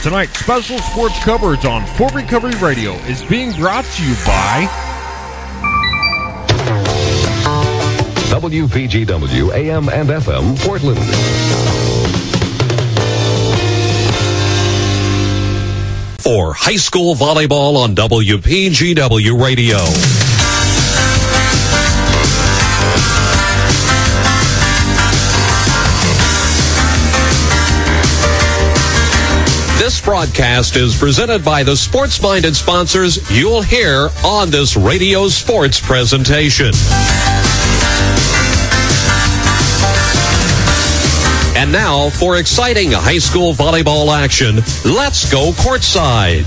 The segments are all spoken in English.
Tonight's special sports coverage on Fort Recovery Radio is being brought to you by WPGW AM and FM Portland. For high school volleyball on WPGW Radio. This broadcast is presented by the sports-minded sponsors you'll hear on this radio sports presentation. And now, for exciting high school volleyball action, let's go courtside.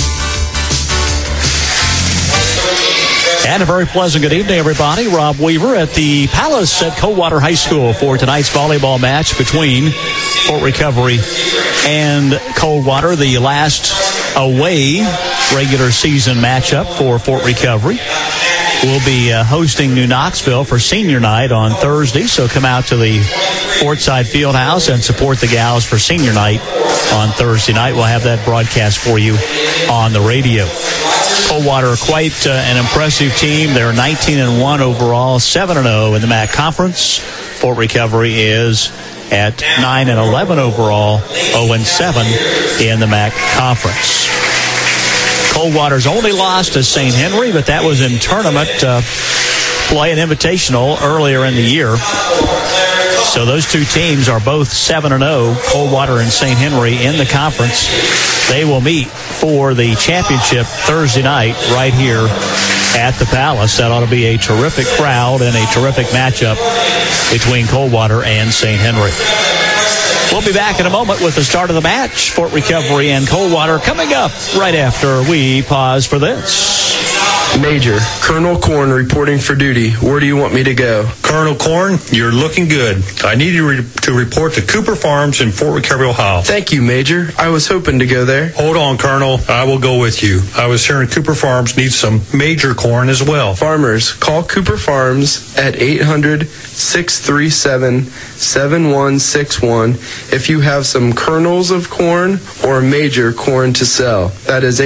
And a very pleasant good evening, everybody. Rob Weaver at the Palace at Coldwater High School for tonight's volleyball match between Fort Recovery and Coldwater, the last away regular season matchup for Fort Recovery. We'll be hosting New Knoxville for senior night on Thursday, so come out to the Fortside Fieldhouse and support the gals for senior night on Thursday night. We'll have that broadcast for you on the radio. Coldwater, quite an impressive team. They're 19-1 overall, 7-0 in the MAC Conference. Fort Recovery is at 9-11 overall, 0-7 in the MAC Conference. Coldwater's only lost to St. Henry, but that was in tournament play, an invitational earlier in the year. So those two teams are both 7-0, Coldwater and St. Henry in the conference. They will meet for the championship Thursday night right here at the Palace. That ought to be a terrific crowd and a terrific matchup between Coldwater and St. Henry. We'll be back in a moment with the start of the match. Fort Recovery and Coldwater coming up right after we pause for this. Major, Colonel Korn reporting for duty. Where do you want me to go? Colonel Korn, you're looking good. I need you to report to Cooper Farms in Fort Recovery, Ohio. Thank you, Major. I was hoping to go there. Hold on, Colonel. I will go with you. I was hearing Cooper Farms needs some major corn as well. Farmers, call Cooper Farms at 800-637-7161 if you have some kernels of corn or major corn to sell. That is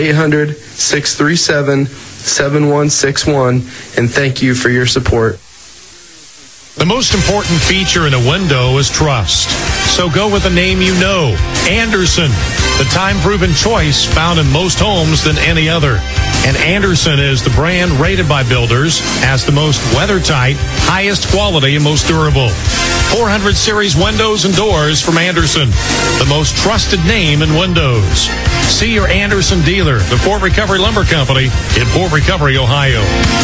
800-637-7161, and thank you for your support. The most important feature in a window is trust. So go with a name you know. Anderson, the time-proven choice found in most homes than any other. And Anderson is the brand rated by builders as the most weather-tight, highest quality, and most durable. 400 series windows and doors from Anderson, the most trusted name in windows. See your Anderson dealer, the Fort Recovery Lumber Company in Fort Recovery, Ohio.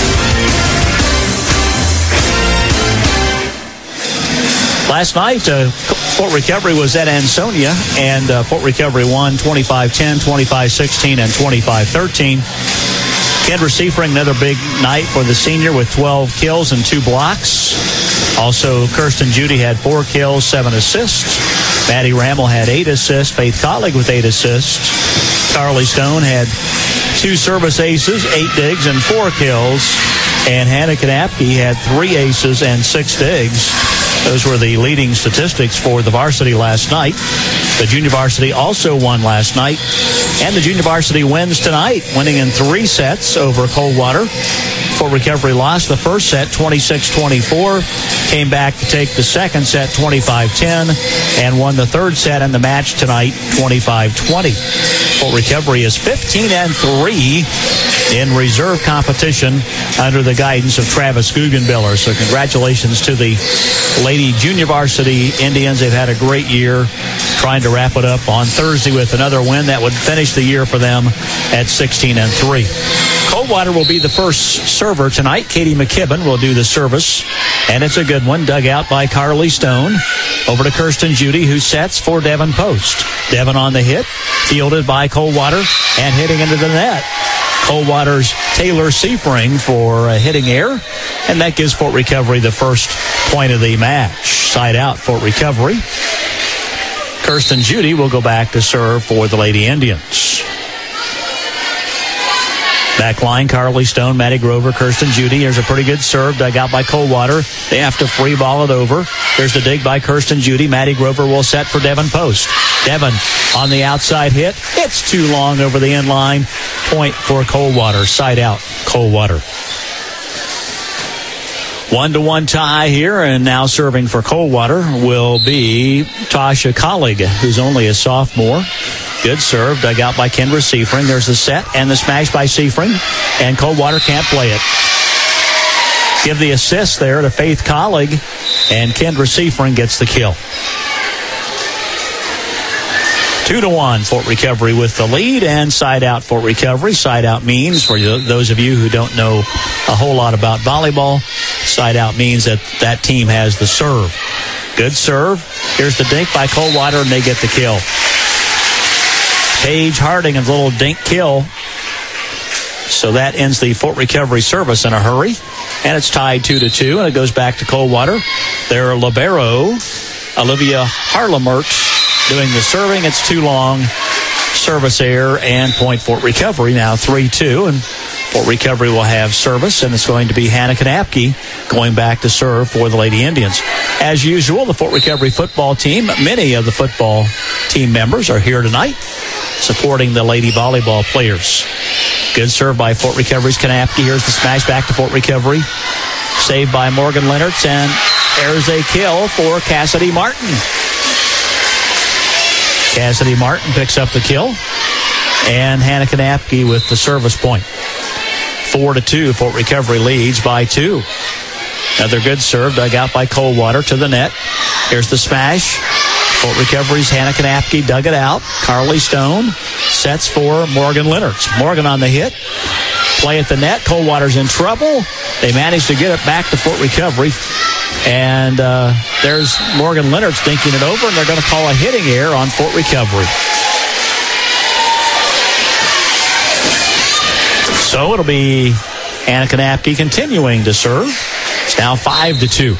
Last night, Fort Recovery was at Ansonia, and Fort Recovery won 25-10, 25-16, and 25-13. Kendra Seifring, another big night for the senior with 12 kills and 2 blocks. Also, Kirsten Judy had 4 kills, 7 assists. Maddie Rammel had 8 assists. Faith Collig with 8 assists. Carly Stone had 2 service aces, 8 digs, and 4 kills. And Hannah Kanapke had 3 aces and 6 digs. Those were the leading statistics for the varsity last night. The junior varsity also won last night. And the junior varsity wins tonight, winning in 3 sets over Coldwater. Fort Recovery lost the first set 26-24, came back to take the second set 25-10, and won the third set in the match tonight 25-20. Fort Recovery is 15-3 in reserve competition under the guidance of Travis Guggenbiller. So congratulations to the Lady Junior Varsity Indians. They've had a great year, trying to wrap it up on Thursday with another win that would finish the year for them at 16-3. Coldwater will be the first server tonight. Katie McKibben will do the service, and it's a good one, dug out by Carly Stone. Over to Kirsten Judy, who sets for Devin Post. Devin on the hit, fielded by Coldwater, and hitting into the net. Coldwater's Taylor Seifring for hitting air, and that gives Fort Recovery the first point of the match. Side out, Fort Recovery. Kirsten Judy will go back to serve for the Lady Indians. Back line, Carly Stone, Maddie Grover, Kirsten Judy. Here's a pretty good serve dug out by Coldwater. They have to free ball it over. Here's the dig by Kirsten Judy. Maddie Grover will set for Devin Post. Devin on the outside hit. It's too long over the end line. Point for Coldwater. Side out, Coldwater. 1-1 tie here, and now serving for Coldwater will be Tasha Collig, who's only a sophomore. Good serve, dug out by Kendra Seifring. There's the set and the smash by Seifring, and Coldwater can't play it. Give the assist there to Faith Collig, and Kendra Seifring gets the kill. 2-1, Fort Recovery with the lead, and side out Fort Recovery. Side out means, for those of you who don't know a whole lot about volleyball, side out means that that team has the serve. Good serve. Here's the dink by Coldwater, and they get the kill. Paige Harding, a little dink kill. So that ends the Fort Recovery service in a hurry. And it's tied 2-2, and it goes back to Coldwater. Their libero, Olivia Harlemert, doing the serving. It's too long. Service error and point Fort Recovery. Now 3-2, and Fort Recovery will have service, and it's going to be Hannah Knapke going back to serve for the Lady Indians. As usual, the Fort Recovery football team, many of the football team members are here tonight supporting the Lady volleyball players. Good serve by Fort Recovery's Knapke. Here's the smash back to Fort Recovery. Saved by Morgan Lennertz, and there's a kill for Cassidy Martin. Cassidy Martin picks up the kill, and Hannah Knapke with the service point. 4-2, Fort Recovery leads by 2. Another good serve dug out by Coldwater to the net. Here's the smash. Fort Recovery's Hannah Knapke dug it out. Carly Stone sets for Morgan Lennertz. Morgan on the hit. Play at the net. Coldwater's in trouble. They managed to get it back to Fort Recovery. And there's Morgan Lennertz dinking it over, and they're going to call a hitting error on Fort Recovery. So it'll be Hannah Knapke continuing to serve. It's now 5-2.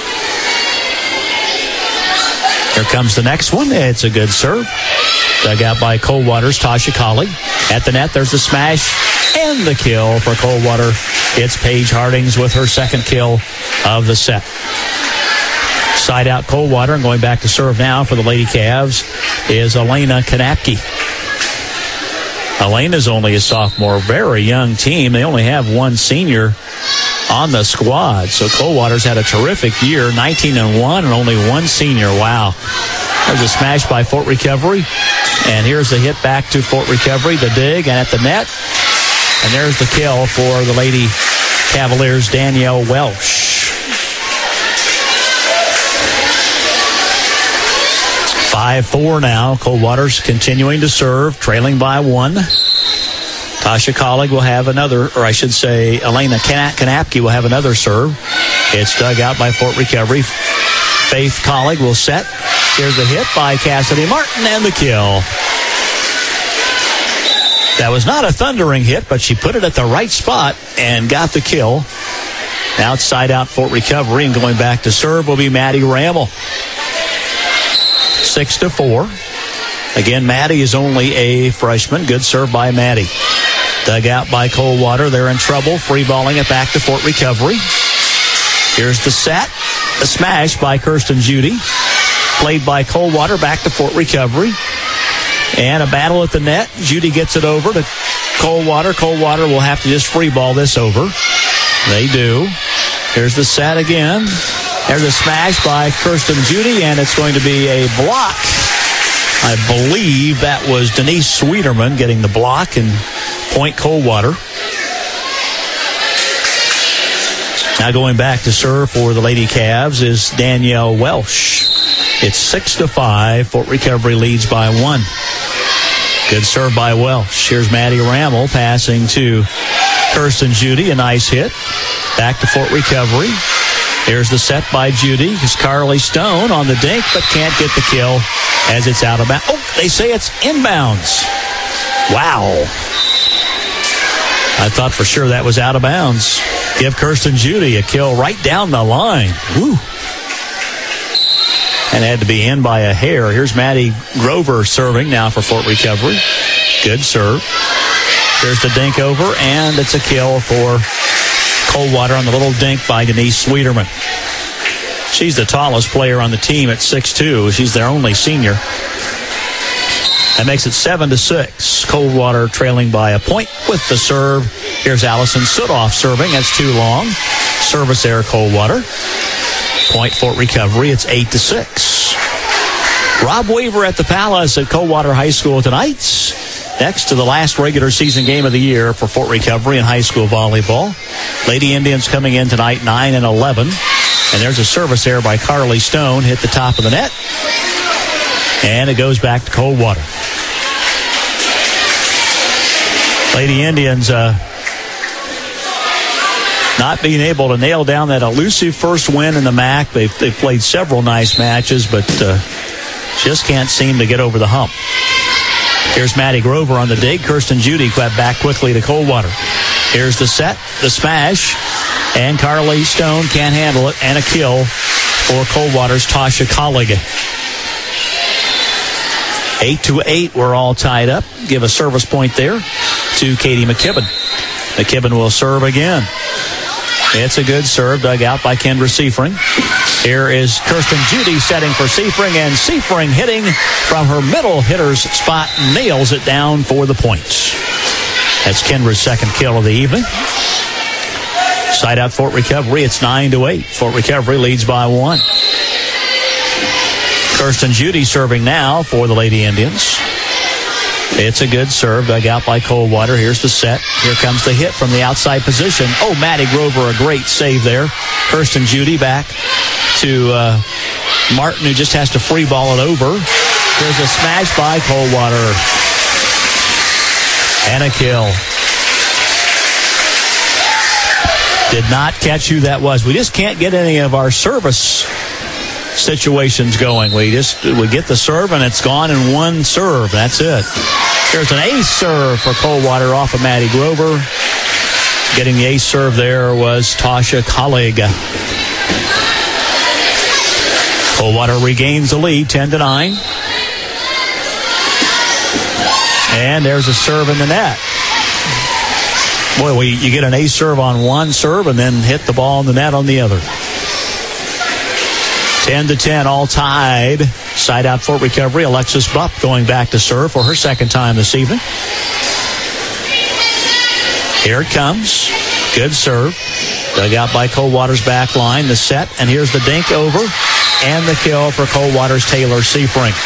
Here comes the next one. It's a good serve. Dug out by Coldwater's Tasha Collig. At the net, there's the smash and the kill for Coldwater. It's Paige Hardings with her second kill of the set. Side out Coldwater, and going back to serve now for the Lady Cavs is Elena Knapke. Elena's only a sophomore, very young team. They only have one senior on the squad. So Coldwater's had a terrific year, 19-1, and only one senior. Wow. There's a smash by Fort Recovery. And here's the hit back to Fort Recovery, the dig, and at the net. And there's the kill for the Lady Cavaliers' Danielle Welsh. 5-4 now. Coldwater's continuing to serve, trailing by 1. Tasha Collig will have another, or I should say Elena Knapke will have another serve. It's dug out by Fort Recovery. Faith Collig will set. Here's a hit by Cassidy Martin, and the kill. That was not a thundering hit, but she put it at the right spot and got the kill. Outside out Fort Recovery, and going back to serve will be Maddie Rammel. 6-4. Again, Maddie is only a freshman. Good serve by Maddie. Dug out by Coldwater. They're in trouble. Free balling it back to Fort Recovery. Here's the set. The smash by Kirsten Judy. Played by Coldwater back to Fort Recovery. And a battle at the net. Judy gets it over to Coldwater. Coldwater will have to just free ball this over. They do. Here's the set again. There's a smash by Kirsten Judy, and it's going to be a block. I believe that was Denise Sweeterman getting the block, and point Coldwater. Now going back to serve for the Lady Cavs is Danielle Welsh. It's 6-5. Fort Recovery leads by 1. Good serve by Welsh. Here's Maddie Rammel passing to Kirsten Judy. A nice hit. Back to Fort Recovery. Here's the set by Judy. It's Carly Stone on the dink, but can't get the kill as it's out of bounds. Oh, they say it's inbounds. Wow. I thought for sure that was out of bounds. Give Kirsten Judy a kill right down the line. Woo. And had to be in by a hair. Here's Maddie Grover serving now for Fort Recovery. Good serve. Here's the dink over, and it's a kill for Coldwater on the little dink by Denise Sweeterman. She's the tallest player on the team at 6'2". She's their only senior. That makes it 7-6. Coldwater trailing by a point with the serve. Here's Allison Sudoff serving. That's too long. Service error, Coldwater. Point Fort Recovery. It's 8-6. Rob Weaver at the Palace at Coldwater High School tonight. Next to the last regular season game of the year for Fort Recovery in high school volleyball. Lady Indians coming in tonight 9-11. And there's a service error by Carly Stone. Hit the top of the net. And it goes back to Coldwater. Lady Indians not being able to nail down that elusive first win in the MAC. They've played several nice matches, but just can't seem to get over the hump. Here's Maddie Grover on the dig. Kirsten Judy got back quickly to Coldwater. Here's the set, the smash, and Carly Stone can't handle it, and a kill for Coldwater's Tasha Collig. 8-8, we're all tied up. Give a service point there to Katie McKibben. McKibben will serve again. It's a good serve, dug out by Kendra Seifring. Here is Kirsten Judy setting for Seifring, and Seifring hitting from her middle hitter's spot, nails it down for the points. That's Kendra's second kill of the evening. Side out Fort Recovery, it's 9-8. Fort Recovery leads by 1. Kirsten Judy serving now for the Lady Indians. It's a good serve, dug out by Coldwater. Here's the set. Here comes the hit from the outside position. Oh, Maddie Grover, a great save there. Kirsten Judy back to Martin, who just has to free ball it over. There's a smash by Coldwater. And a kill. Did not catch who that was. We just can't get any of our service situations going. We get the serve, and it's gone in one serve. That's it. There's an ace serve for Coldwater off of Maddie Grover. Getting the ace serve there was Tasha Collig. Coldwater regains the lead, 10-9. And there's a serve in the net. Boy, you get an ace serve on one serve and then hit the ball in the net on the other. 10-10, all tied. Side out Fort Recovery. Alexis Bupp going back to serve for her second time this evening. Here it comes. Good serve. Dug out by Coldwater's back line. The set, and here's the dink over. And the kill for Coldwater's Taylor Seifring.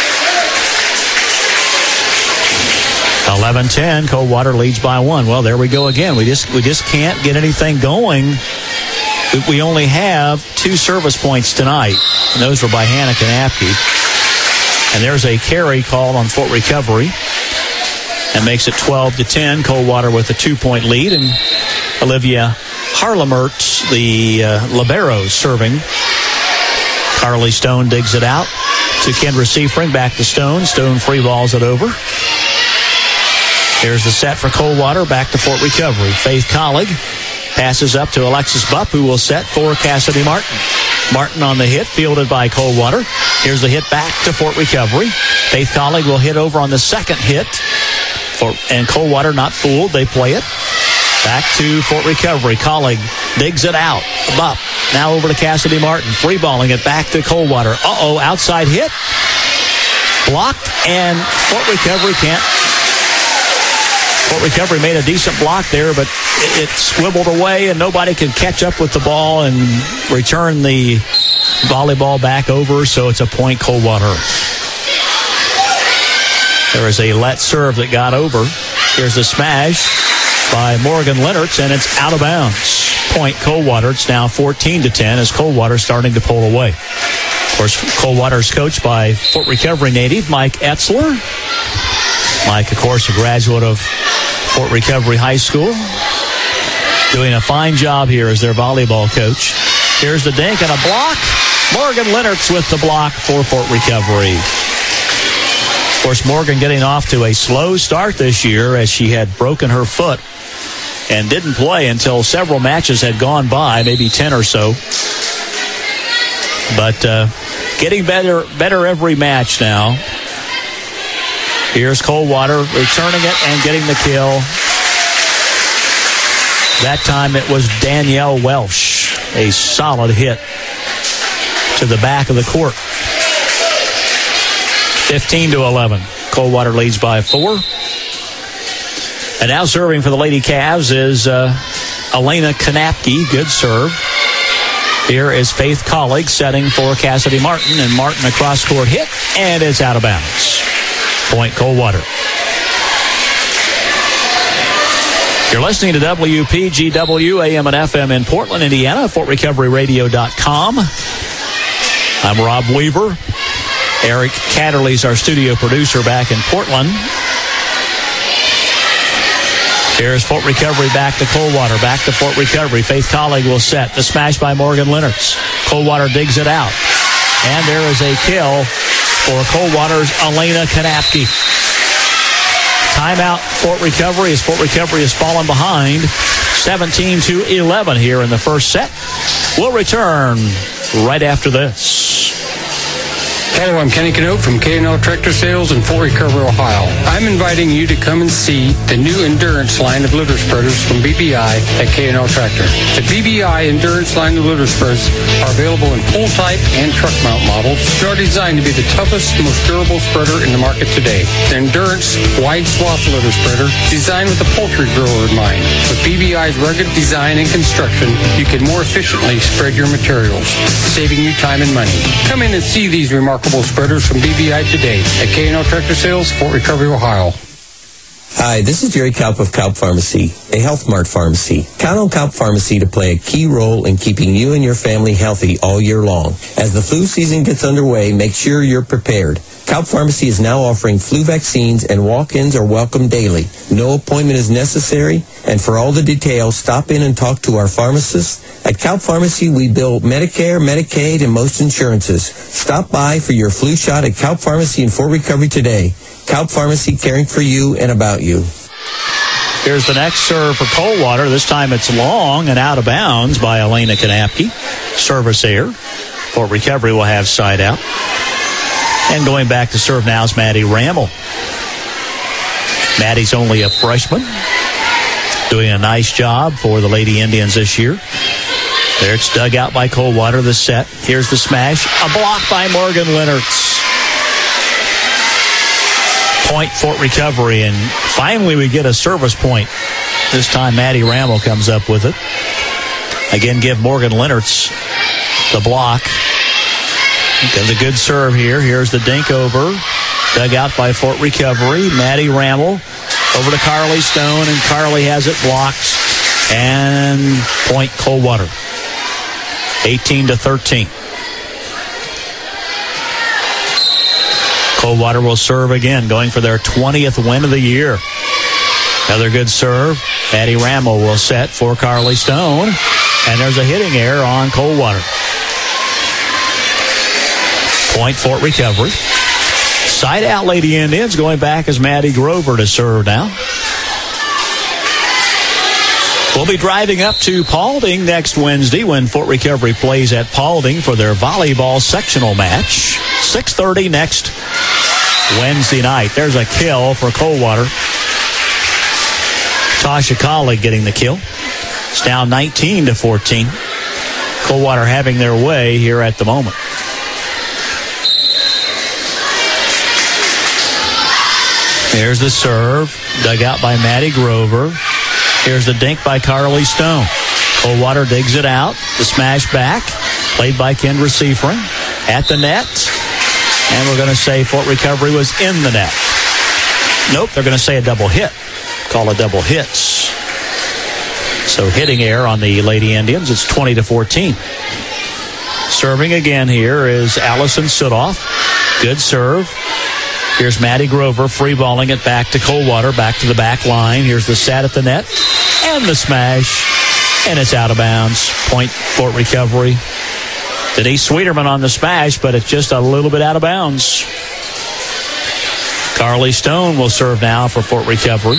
11-10, Coldwater leads by 1. Well, there we go again. We just can't get anything going. We only have 2 service points tonight, and those were by Hanneke Apke. And there's a carry called on Fort Recovery. That makes it 12-10. Coldwater with a 2-point lead, and Olivia Harlemert, the libero, serving. Carly Stone digs it out to Kendra Seifring, back to Stone. Stone free balls it over. Here's the set for Coldwater, back to Fort Recovery. Faith Collig passes up to Alexis Bupp, who will set for Cassidy Martin. Martin on the hit, fielded by Coldwater. Here's the hit back to Fort Recovery. Faith Collig will hit over on the second hit. And Coldwater not fooled. They play it. Back to Fort Recovery. Collig digs it out. Bupp now over to Cassidy Martin. Free balling it back to Coldwater. Outside hit. Blocked, and Fort Recovery can't. Fort Recovery made a decent block there, but it swiveled away, and nobody could catch up with the ball and return the volleyball back over, so it's a point Coldwater. There is a let serve that got over. Here's a smash by Morgan Lennertz, and it's out of bounds. Point Coldwater. It's now 14-10 as Coldwater starting to pull away. Of course, Coldwater's coached by Fort Recovery native Mike Etzler. Mike, of course, a graduate of Fort Recovery High School, doing a fine job here as their volleyball coach. Here's the dink and a block. Morgan Lennertz with the block for Fort Recovery. Of course, Morgan getting off to a slow start this year as she had broken her foot and didn't play until several matches had gone by, maybe 10 or so. But getting better every match now. Here's Coldwater returning it and getting the kill That time it was Danielle Welsh. A solid hit to the back of the court. 15-11. Coldwater leads by 4. And now serving for the Lady Cavs is Elena Kanapke. Good serve. Here is Faith Collig setting for Cassidy Martin. And Martin a cross-court hit, and it's out of bounds. Point Coldwater. You're listening to WPGW AM and FM in Portland, Indiana, FortRecoveryRadio.com. I'm Rob Weaver. Eric Catterley's our studio producer back in Portland. Here's Fort Recovery back to Coldwater, back to Fort Recovery. Faith Collig will set. The smash by Morgan Lennertz. Coldwater digs it out. And there is a kill for Coldwater's Elena Kanapke. Timeout Fort Recovery as Fort Recovery has fallen behind 17-11 here in the first set. We'll return right after this. Hello, I'm Kenny Canote from K&L Tractor Sales in Fort Recovery, Ohio. I'm inviting you to come and see the new Endurance line of litter spreaders from BBI at K&L Tractor. The BBI Endurance line of litter spreaders are available in pull type and truck mount models and are designed to be the toughest, most durable spreader in the market today. The Endurance wide swath litter spreader designed with the poultry grower in mind. With BBI's rugged design and construction, you can more efficiently spread your materials, saving you time and money. Come in and see these remarkable spreaders from BBI today at K&L Tractor Sales, Fort Recovery, Ohio. Hi, this is Jerry Kaup of Kaup Pharmacy, a Health Mart pharmacy. Count on Kaup Pharmacy to play a key role in keeping you and your family healthy all year long. As the flu season gets underway, make sure you're prepared. Kaup Pharmacy is now offering flu vaccines, and walk-ins are welcome daily. No appointment is necessary, and for all the details, stop in and talk to our pharmacist. At Kaup Pharmacy, we bill Medicare, Medicaid, and most insurances. Stop by for your flu shot at Kaup Pharmacy in Fort Recovery today. Kaup Pharmacy, caring for you and about you. Here's the next serve for Coldwater. This time it's long and out of bounds by Elena Kanapke. Service error. Fort Recovery will have side out. And going back to serve now is Maddie Rammel. Maddie's only a freshman. Doing a nice job for the Lady Indians this year. There it's dug out by Coldwater, the set. Here's the smash. A block by Morgan Lennertz. Point Fort Recovery, and finally we get a service point. This time Maddie Rammel comes up with it. Again, give Morgan Lennertz the block. Does a good serve here. Here's the dink over. Dug out by Fort Recovery. Maddie Rammel over to Carly Stone, and Carly has it blocked. And point Coldwater. 18-13. Coldwater will serve again, going for their 20th win of the year. Another good serve. Maddie Rammel will set for Carly Stone. And there's a hitting error on Coldwater. Point Fort Recovery. Side out Lady Indians. Going back is Maddie Grover to serve now. We'll be driving up to Paulding next Wednesday when Fort Recovery plays at Paulding for their volleyball sectional match. 6:30 next Wednesday night. There's a kill for Coldwater. Tasha Collig getting the kill. It's now 19-14. Coldwater having their way here at the moment. Here's the serve. Dug out by Maddie Grover. Here's the dink by Carly Stone. Coldwater digs it out. The smash back. Played by Kendra Seifring. At the net. And we're going to say Fort Recovery was in the net. Nope, they're going to say a double hit. Call it double hits. So hitting error on the Lady Indians. It's 20-14. Serving again here is Allison Sudoff. Good serve. Here's Maddie Grover free balling it back to Coldwater, back to the back line. Here's the set at the net and the smash, and it's out of bounds. Point Fort Recovery. Denise Sweeterman on the smash, but it's just a little bit out of bounds. Carly Stone will serve now for Fort Recovery.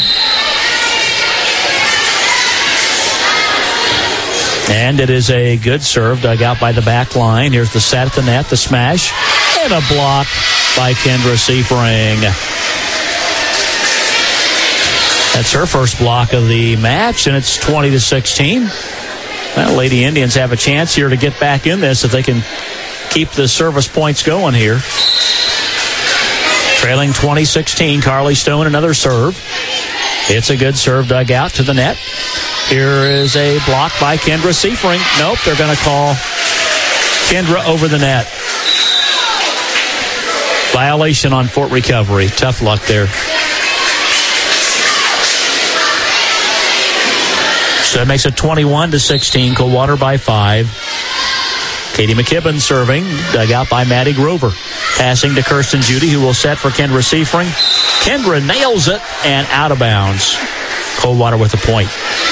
And it is a good serve dug out by the back line. Here's the set at the net, the smash, and a block by Kendra Seifring. That's her first block of the match, and it's 20-16. Well, Lady Indians have a chance here to get back in this if they can keep the service points going here. Trailing 20-16, Carly Stone, another serve. It's a good serve dug out to the net. Here is a block by Kendra Seifring. Nope, they're going to call Kendra over the net. Violation on Fort Recovery. Tough luck there. So that makes it 21-16. Coldwater by 5. Katie McKibben serving. Dug out by Maddie Grover. Passing to Kirsten Judy, who will set for Kendra Seifring. Kendra nails it and out of bounds. Coldwater with a point.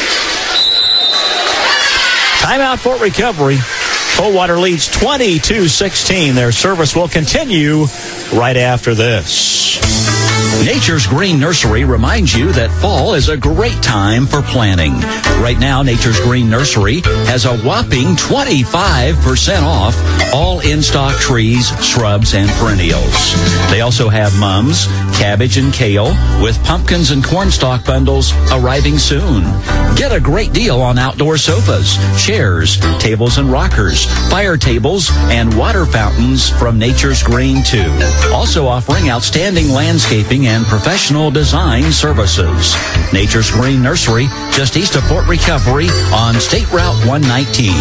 Timeout, Fort Recovery. Coldwater leads 22-16. Their service will continue right after this. Nature's Green Nursery reminds you that fall is a great time for planting. Right now, Nature's Green Nursery has a whopping 25% off all in-stock trees, shrubs, and perennials. They also have mums, cabbage, and kale with pumpkins and cornstalk bundles arriving soon. Get a great deal on outdoor sofas, chairs, tables and rockers, fire tables, and water fountains from Nature's Green too. Also offering outstanding landscaping and professional design services. Nature's Green Nursery, just east of Fort Recovery on State Route 119.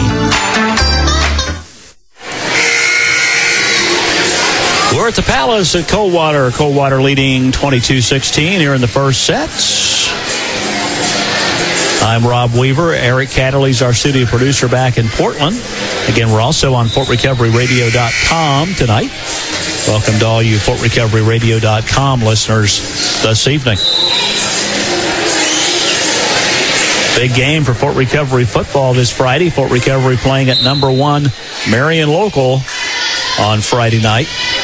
We're at the Palace at Coldwater. Coldwater leading 22-16 here in the first set. I'm Rob Weaver. Eric Catterley's our studio producer back in Portland. Again, we're also on FortRecoveryRadio.com tonight. Welcome to all you FortRecoveryRadio.com listeners this evening. Big game for Fort Recovery football this Friday. Fort Recovery playing at number 1 Marion Local on Friday night.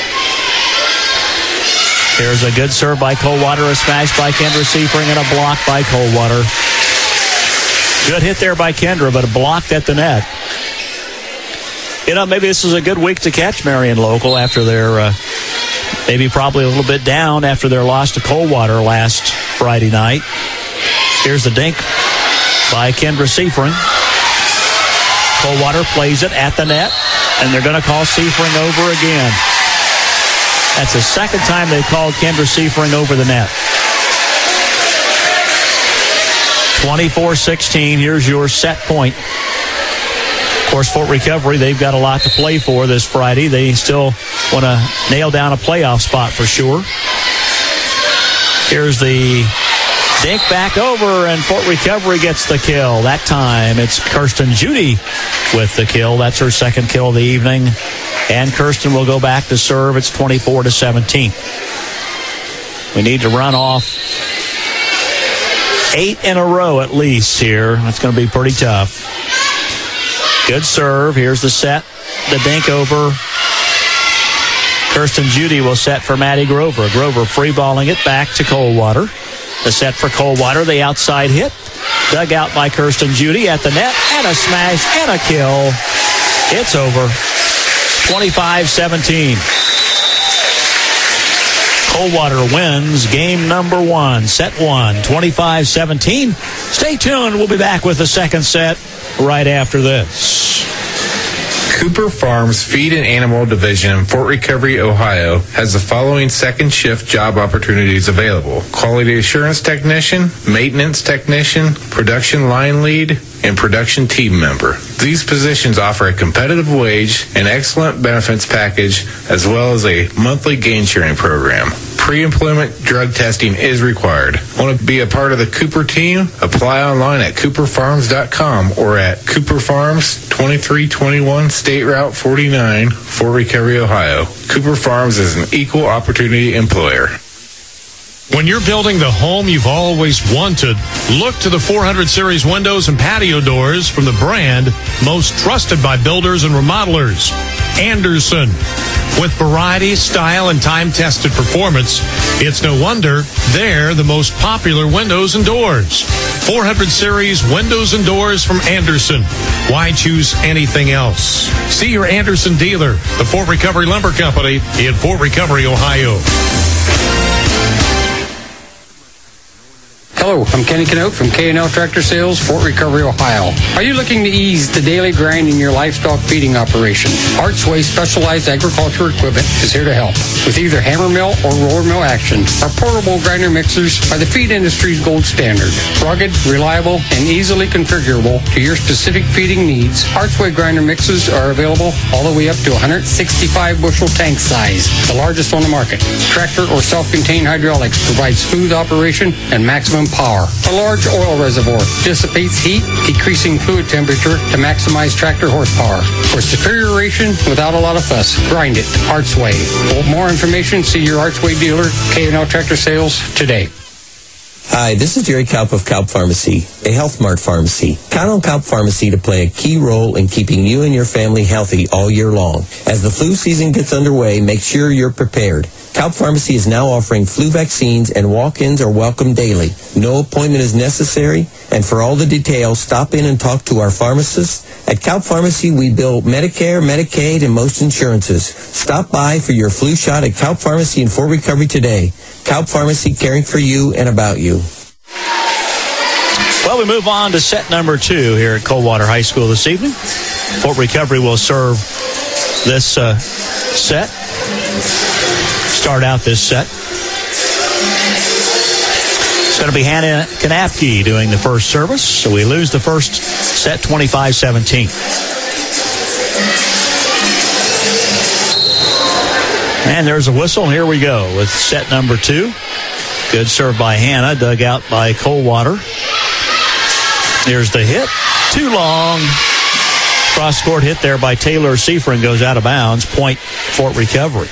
Here's a good serve by Coldwater, a smash by Kendra Seifring, and a block by Coldwater. Good hit there by Kendra, but a blocked at the net. You know, maybe this is a good week to catch Marion Local after their, maybe probably a little bit down after their loss to Coldwater last Friday night. Here's the dink by Kendra Seifring. Coldwater plays it at the net, and they're going to call Seifring over again. That's the second time they called Kendra Seifring over the net. 24-16, here's your set point. Of course, Fort Recovery, they've got a lot to play for this Friday. They still want to nail down a playoff spot for sure. Here's the dink back over, and Fort Recovery gets the kill. That time, it's Kirsten Judy with the kill. That's her second kill of the evening. And Kirsten will go back to serve. It's 24-17. We need to run off 8 in a row at least here. That's going to be pretty tough. Good serve. Here's the set. The dink over. Kirsten Judy will set for Maddie Grover. Grover free-balling it back to Coldwater. The set for Coldwater. The outside hit. Dug out by Kirsten Judy at the net. And a smash and a kill. It's over. 25-17. Coldwater wins game number 1. Set 1. 25-17. Stay tuned. We'll be back with the second set right after this. Cooper Farms Feed and Animal Division in Fort Recovery, Ohio has the following second shift job opportunities available: quality assurance technician, maintenance technician, production line lead, and production team member. These positions offer a competitive wage and excellent benefits package, as well as a monthly gain sharing program. Pre-employment drug testing is required. Want to be a part of the Cooper team? Apply online at cooperfarms.com or at Cooper Farms, 2321 State Route 49, Fort Recovery, Ohio. Cooper Farms is an equal opportunity employer. When you're building the home you've always wanted, look to the 400 Series windows and patio doors from the brand most trusted by builders and remodelers, Anderson. With variety, style, and time-tested performance, it's no wonder they're the most popular windows and doors. 400 Series windows and doors from Anderson. Why choose anything else? See your Anderson dealer, the Fort Recovery Lumber Company in Fort Recovery, Ohio. Hello, I'm Kenny Canote from K&L Tractor Sales, Fort Recovery, Ohio. Are you looking to ease the daily grind in your livestock feeding operation? Archway Specialized Agriculture Equipment is here to help. With either hammer mill or roller mill action, our portable grinder mixers are the feed industry's gold standard. Rugged, reliable, and easily configurable to your specific feeding needs, Archway grinder mixers are available all the way up to 165 bushel tank size, the largest on the market. Tractor or self-contained hydraulics provide smooth operation and maximum power. A large oil reservoir dissipates heat, decreasing fluid temperature to maximize tractor horsepower. For superior ration without a lot of fuss, grind it. Archway. For more information, see your Archway dealer, K&L Tractor Sales, today. Hi, this is Jerry Kaup of Kaup Pharmacy, a Health Mart pharmacy. Count on Kaup Pharmacy to play a key role in keeping you and your family healthy all year long. As the flu season gets underway, make sure you're prepared. Kaup Pharmacy is now offering flu vaccines, and walk-ins are welcome daily. No appointment is necessary, and for all the details, stop in and talk to our pharmacist. At Kaup Pharmacy, we bill Medicare, Medicaid, and most insurances. Stop by for your flu shot at Kaup Pharmacy in Fort Recovery today. Kaup Pharmacy, caring for you and about you. Well, we move on to set number 2 here at Coldwater High School this evening. Fort Recovery will serve this set. Start out this set. It's going to be Hannah Kanapke doing the first service. So we lose the first set 25-17. And there's a whistle. Here we go with set number 2. Good serve by Hannah, dug out by Coldwater. Here's the hit. Too long. Cross-court hit there by Taylor Seifring goes out of bounds. Point Fort Recovery.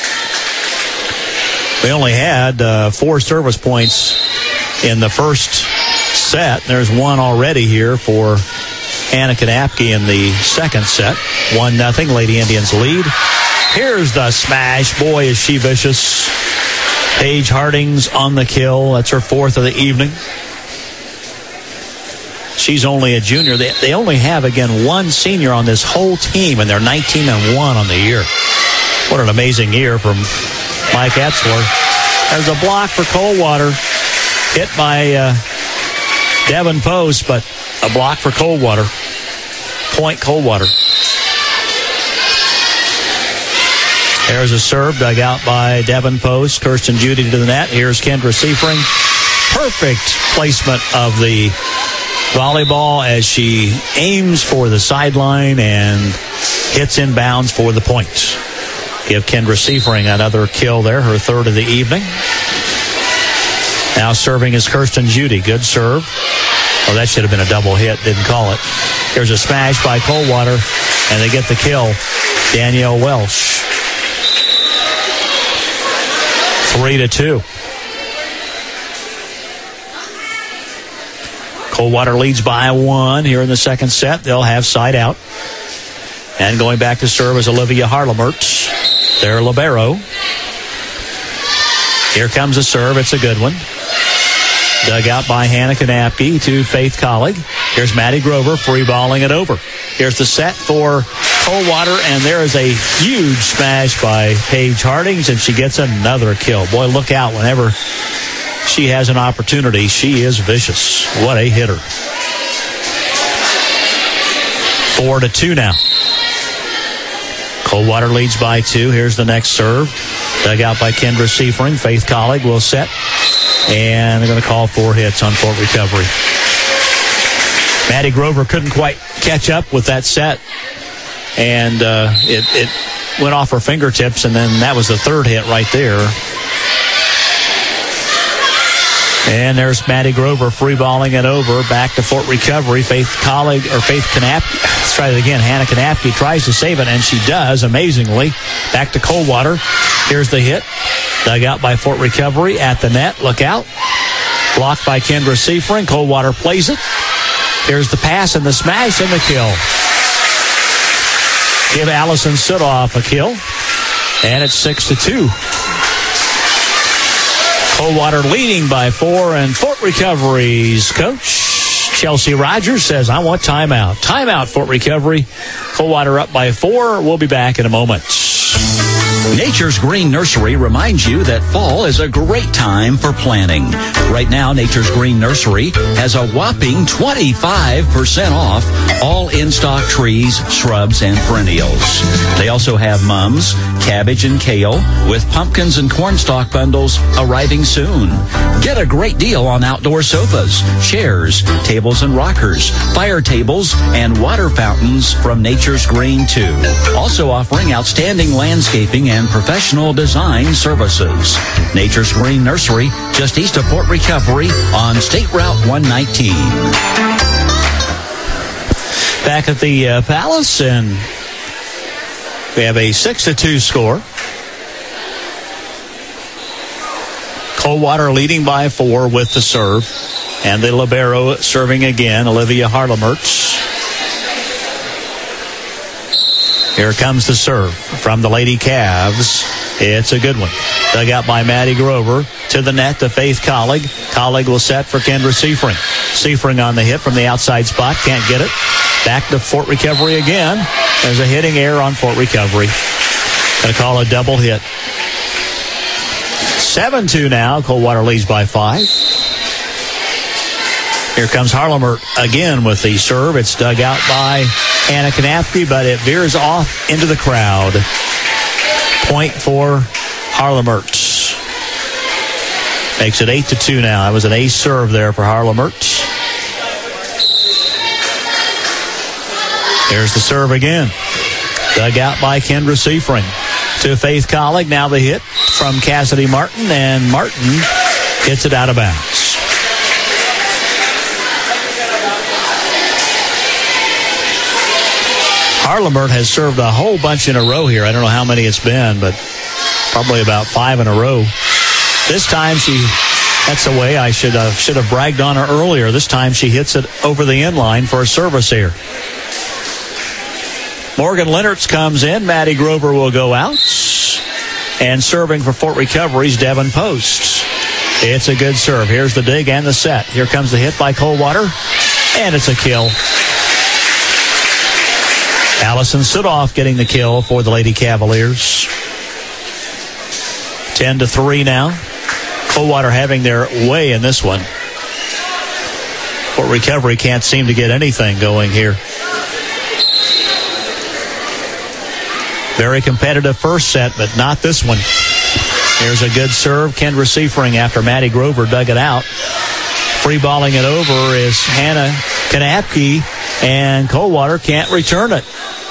We only had 4 service points in the first set. There's one already here for Hannah Kanapke in the second set. 1-0, Lady Indians lead. Here's the smash. Boy, is she vicious. Paige Harding's on the kill. That's her 4th of the evening. She's only a junior. They only have, again, 1 senior on this whole team, and they're 19-1 on the year. What an amazing year from Mike Etzler. There's a block for Coldwater. Hit by Devin Post, but a block for Coldwater. Point Coldwater. There's a serve dug out by Devin Post. Kirsten Judy to the net. Here's Kendra Seifring. Perfect placement of the volleyball as she aims for the sideline and hits inbounds for the point. Give Kendra Seifring another kill there, her 3rd of the evening. Now serving is Kirsten Judy. Good serve. Oh, that should have been a double hit. Didn't call it. Here's a smash by Coldwater, and they get the kill. Danielle Welsh. 3-2. Coldwater leads by 1 here in the second set. They'll have side out. And going back to serve is Olivia Harlemert. Their libero. Here comes a serve. It's a good one. Dug out by Hannah Kanapke to Faith Collig. Here's Maddie Grover free balling it over. Here's the set for Coldwater, and there is a huge smash by Paige Hardings, and she gets another kill. Boy, look out whenever she has an opportunity. She is vicious. What a hitter. 4-2 now. Coldwater leads by 2. Here's the next serve. Dug out by Kendra Seifring. Faith Collig will set. And they're going to call 4 hits on Fort Recovery. Maddie Grover couldn't quite catch up with that set. And it went off her fingertips, and then that was the 3rd hit right there. And there's Maddie Grover free balling it over. Back to Fort Recovery. Faith Kanapke. Let's try it again. Hannah Kanapke tries to save it, and she does, amazingly. Back to Coldwater. Here's the hit. Dug out by Fort Recovery at the net. Look out. Blocked by Kendra Seifring. Coldwater plays it. Here's the pass and the smash and the kill. Give Allison Sudoff a kill. And it's 6-2. Coldwater leading by 4, and Fort Recovery's coach, Chelsea Rogers, says, I want timeout. Timeout, Fort Recovery. Coldwater up by 4. We'll be back in a moment. Nature's Green Nursery reminds you that fall is a great time for planting. Right now, Nature's Green Nursery has a whopping 25% off all in-stock trees, shrubs, and perennials. They also have mums, cabbage, and kale with pumpkins and cornstalk bundles arriving soon. Get a great deal on outdoor sofas, chairs, tables and rockers, fire tables, and water fountains from Nature's Green too. Also offering outstanding landscaping and professional design services. Nature's Green Nursery, just east of Fort Recovery on State Route 119. Back at the Palace, and we have a 6-2 score. Coldwater leading by 4 with the serve. And the libero serving again, Olivia Harlemertz. Here comes the serve from the Lady Cavs. It's a good one. Dug out by Maddie Grover. To the net to Faith Collig. Collig will set for Kendra Seifring. Seifring on the hit from the outside spot. Can't get it. Back to Fort Recovery again. There's a hitting error on Fort Recovery. Going to call a double hit. 7-2 now. Coldwater leads by 5. Here comes Harlemert again with the serve. It's dug out by Hannah Kanapke, but it veers off into the crowd. Point for Harlemert. Makes it 8-2 now. That was an ace serve there for Harlemert. There's the serve again. Dug out by Kendra Seifring. To Faith Collig. Now the hit from Cassidy Martin, and Martin hits it out of bounds. Harlemert has served a whole bunch in a row here. I don't know how many it's been, but probably about 5 in a row. This time that's the way I should have bragged on her earlier. This time she hits it over the end line for a service here. Morgan Lennertz comes in. Maddie Grover will go out. And serving for Fort Recovery's Devin Post. It's a good serve. Here's the dig and the set. Here comes the hit by Coldwater. And it's a kill. Allison Sudoff getting the kill for the Lady Cavaliers. 10-3 now. Coldwater having their way in this one. Fort Recovery can't seem to get anything going here. Very competitive first set, but not this one. Here's a good serve. Kendra Seifring after Maddie Grover dug it out. Free balling it over is Hannah Kanapke, and Coldwater can't return it.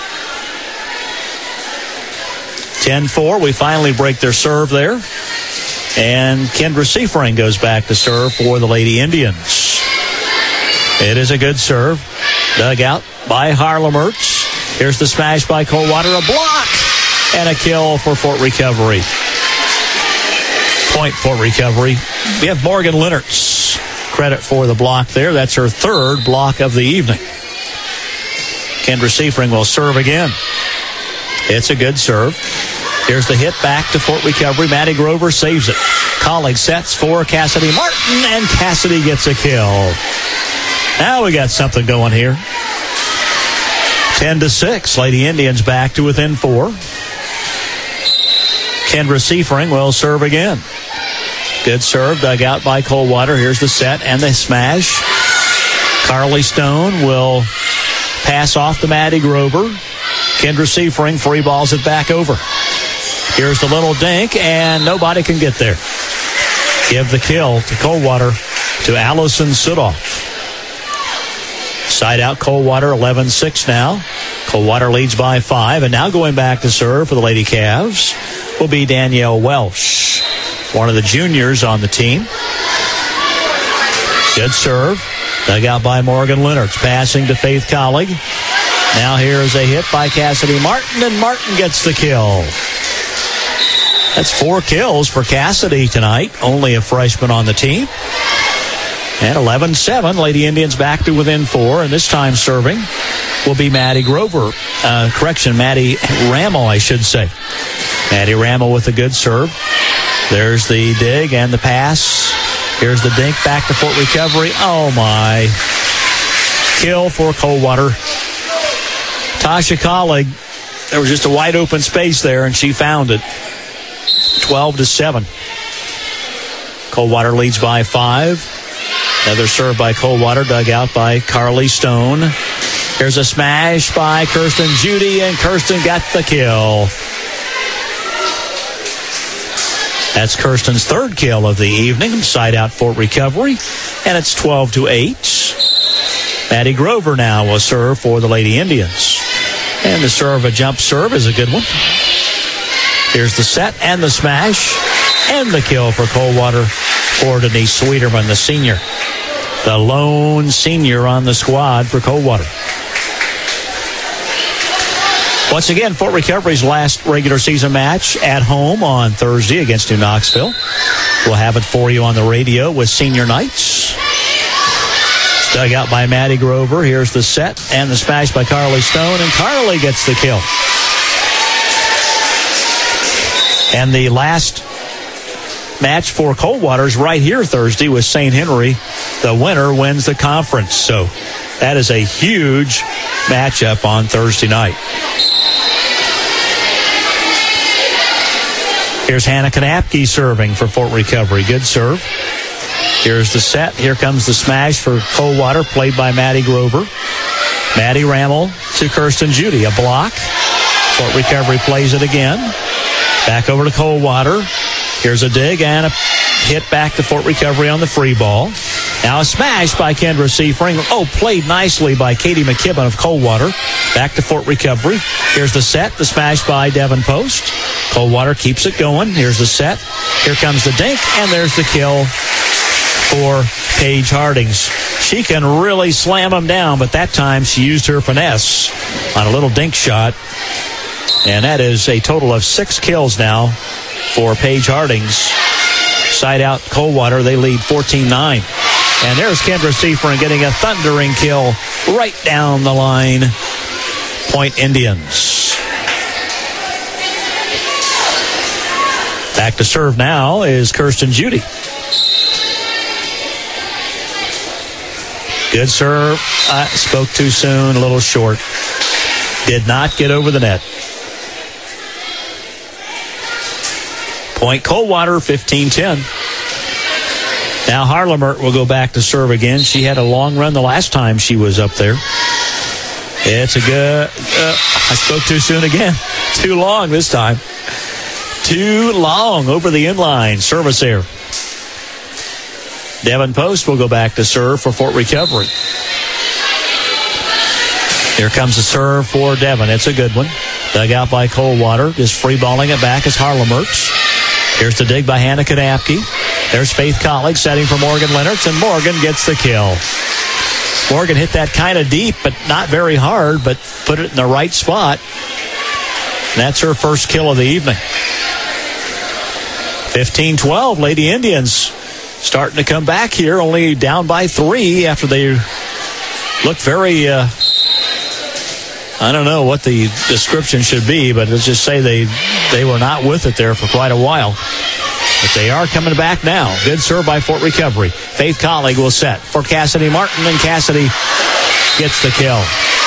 10-4. We finally break their serve there. And Kendra Seifring goes back to serve for the Lady Indians. It is a good serve. Dug out by Harlemertz. Here's the smash by Coldwater. A block and a kill for Fort Recovery. Point Fort Recovery. We have Morgan Lennertz. Credit for the block there. That's her third block of the evening. Kendra Seifring will serve again. It's a good serve. Here's the hit back to Fort Recovery. Maddie Grover saves it. Collig sets for Cassidy Martin, and Cassidy gets a kill. Now we got something going here. 10-6. Lady Indians back to within 4. Kendra Seifring will serve again. Good serve, dug out by Coldwater. Here's the set and the smash. Carly Stone will pass off to Maddie Grover. Kendra Seifring free balls it back over. Here's the little dink, and nobody can get there. Give the kill to Coldwater to Allison Sudoff. Side out Coldwater, 11-6 now. Coldwater leads by 5, and now going back to serve for the Lady Cavs will be Danielle Welsh, one of the juniors on the team. Good serve. Dug out by Morgan Lennertz. Passing to Faith Collig. Now here's a hit by Cassidy Martin, and Martin gets the kill. That's 4 kills for Cassidy tonight. Only a freshman on the team. And 11-7. Lady Indians back to within 4, and this time serving will be Maddie Grover. Maddie Rammel, I should say. Maddie Rammel with a good serve. There's the dig and the pass. Here's the dink back to Fort Recovery. Oh, my. Kill for Coldwater. Tasha Collig, there was just a wide open space there, and she found it. 12-7. Coldwater leads by 5. Another serve by Coldwater, dug out by Carly Stone. Here's a smash by Kirsten Judy, and Kirsten got the kill. That's Kirsten's third kill of the evening. Side out Fort Recovery, and it's 12-8. Maddie Grover now will serve for the Lady Indians. And the serve, a jump serve, is a good one. Here's the set and the smash and the kill for Coldwater for Denise Sweeterman, the senior. The lone senior on the squad for Coldwater. Once again, Fort Recovery's last regular season match at home on Thursday against New Knoxville. We'll have it for you on the radio with senior nights. It's dug out by Maddie Grover. Here's the set and the smash by Carly Stone, and Carly gets the kill. And the last match for Coldwater's right here Thursday with St. Henry. The winner wins the conference. So that is a huge matchup on Thursday night. Here's Hannah Kanapke serving for Fort Recovery. Good serve. Here's the set. Here comes the smash for Coldwater, played by Maddie Grover. Maddie Rammel to Kirsten Judy. A block. Fort Recovery plays it again. Back over to Coldwater. Here's a dig and a hit back to Fort Recovery on the free ball. Now a smash by Kendra Seifring. Played nicely by Katie McKibben of Coldwater. Back to Fort Recovery. Here's the set. The smash by Devin Post. Coldwater keeps it going. Here's the set. Here comes the dink, and there's the kill for Paige Hardings. She can really slam them down, but that time she used her finesse on a little dink shot. And that is a total of 6 kills now for Paige Hardings. Side out Coldwater, they lead 14-9. And there's Kendra Seifring getting a thundering kill right down the line. Point Indians. Back to serve now is Kirsten Judy. Good serve. Spoke too soon, a little short. Did not get over the net. Point Coldwater, 15-10. Now Harlemert will go back to serve again. She had a long run the last time she was up there. It's a good... I spoke too soon again. Too long this time. Too long over the inline. Service error. Devin Post will go back to serve for Fort Recovery. Here comes the serve for Devin. It's a good one. Dug out by Coldwater. Just free balling it back as Harlemertz. Here's the dig by Hannah Kanapke. There's Faith Collig setting for Morgan Lennertz, and Morgan gets the kill. Morgan hit that kind of deep, but not very hard, but put it in the right spot. And that's her first kill of the evening. 15-12, Lady Indians starting to come back here, only down by 3 after they looked very, I don't know what the description should be, but let's just say they were not with it there for quite a while. But they are coming back now. Good serve by Fort Recovery. Faith Collig will set for Cassidy Martin, and Cassidy gets the kill.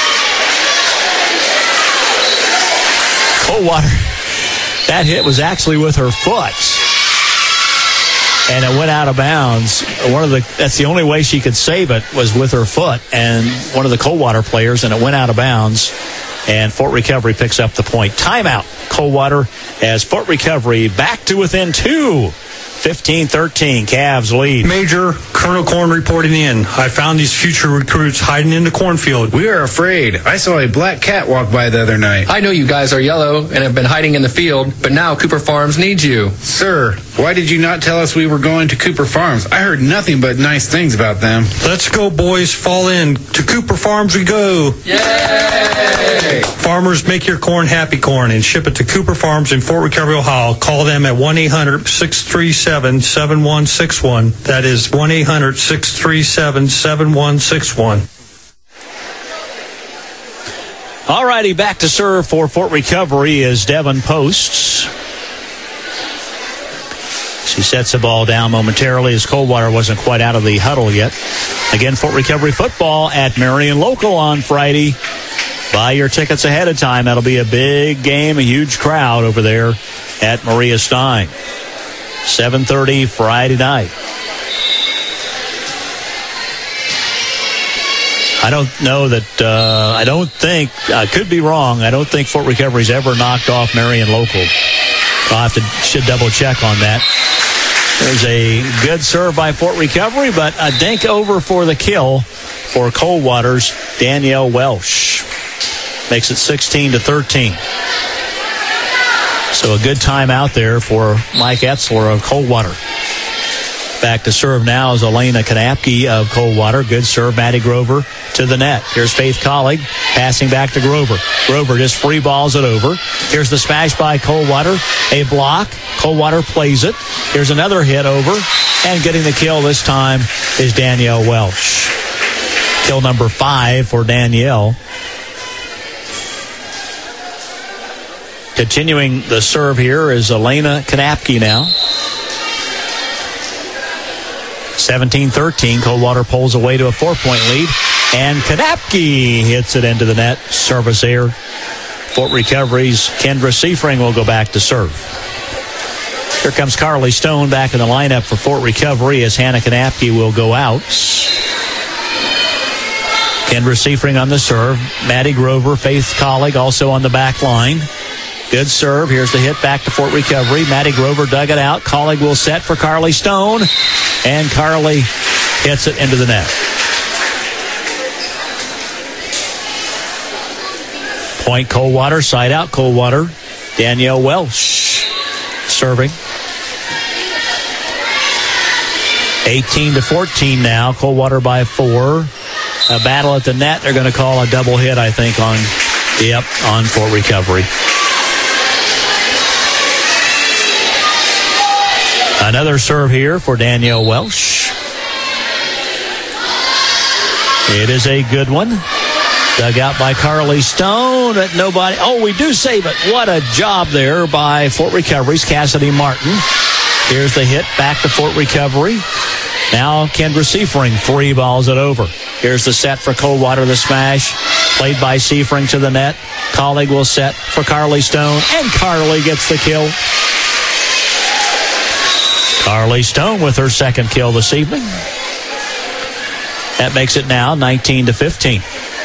Coldwater, that hit was actually with her foot. And it went out of bounds. That's the only way she could save it was with her foot and one of the Coldwater players, and it went out of bounds. And Fort Recovery picks up the point. Timeout, Coldwater, as Fort Recovery back to within 2. 15-13, Cavs lead. Major, Colonel Corn reporting in. I found these future recruits hiding in the cornfield. We are afraid. I saw a black cat walk by the other night. I know you guys are yellow and have been hiding in the field, but now Cooper Farms needs you. Sir, why did you not tell us we were going to Cooper Farms? I heard nothing but nice things about them. Let's go, boys. Fall in. To Cooper Farms we go. Yay! Farmers, make your corn happy corn and ship it to Cooper Farms in Fort Recovery, Ohio. Call them at 1-800-637-7161. That is 1-800-637-7161. All righty, back to serve for Fort Recovery is Devin Posts. She sets the ball down momentarily as Coldwater wasn't quite out of the huddle yet. Again, Fort Recovery football at Marion Local on Friday. Buy your tickets ahead of time. That'll be a big game, a huge crowd over there at Maria Stein. 7:30 Friday night. I don't know that, I could be wrong. I don't think Fort Recovery's ever knocked off Marion Local. Should double check on that. There's a good serve by Fort Recovery, but a dink over for the kill for Coldwater's Danielle Welsh. Makes it 16-13. So a good time out there for Mike Etzler of Coldwater. Back to serve now is Elena Kanapke of Coldwater. Good serve, Maddie Grover to the net. Here's Faith Collig passing back to Grover. Grover just free balls it over. Here's the smash by Coldwater. A block. Coldwater plays it. Here's another hit over. And getting the kill this time is Danielle Welsh. Kill number 5 for Danielle. Continuing the serve here is Elena Kanapke now. 17-13. Coldwater pulls away to a 4-point lead. And Kanapke hits it into the net. Service error. Fort Recovery's Kendra Seifring will go back to serve. Here comes Carly Stone back in the lineup for Fort Recovery as Hannah Kanapke will go out. Kendra Seifring on the serve. Maddie Grover, Faith Collig also on the back line. Good serve. Here's the hit back to Fort Recovery. Maddie Grover dug it out. Collig will set for Carly Stone. And Carly hits it into the net. Point Coldwater. Side out Coldwater. Danielle Welsh serving. 18-14 now. Coldwater by 4. A battle at the net. They're going to call a double hit, I think, on Fort Recovery. Another serve here for Danielle Welsh. It is a good one. Dug out by Carly Stone. Nobody. Oh, we do save it. What a job there by Fort Recovery's Cassidy Martin. Here's the hit back to Fort Recovery. Now Kendra Seifring free balls it over. Here's the set for Coldwater, the smash. Played by Seifring to the net. Collig will set for Carly Stone. And Carly gets the kill. Carly Stone with her second kill this evening. That makes it now 19-15.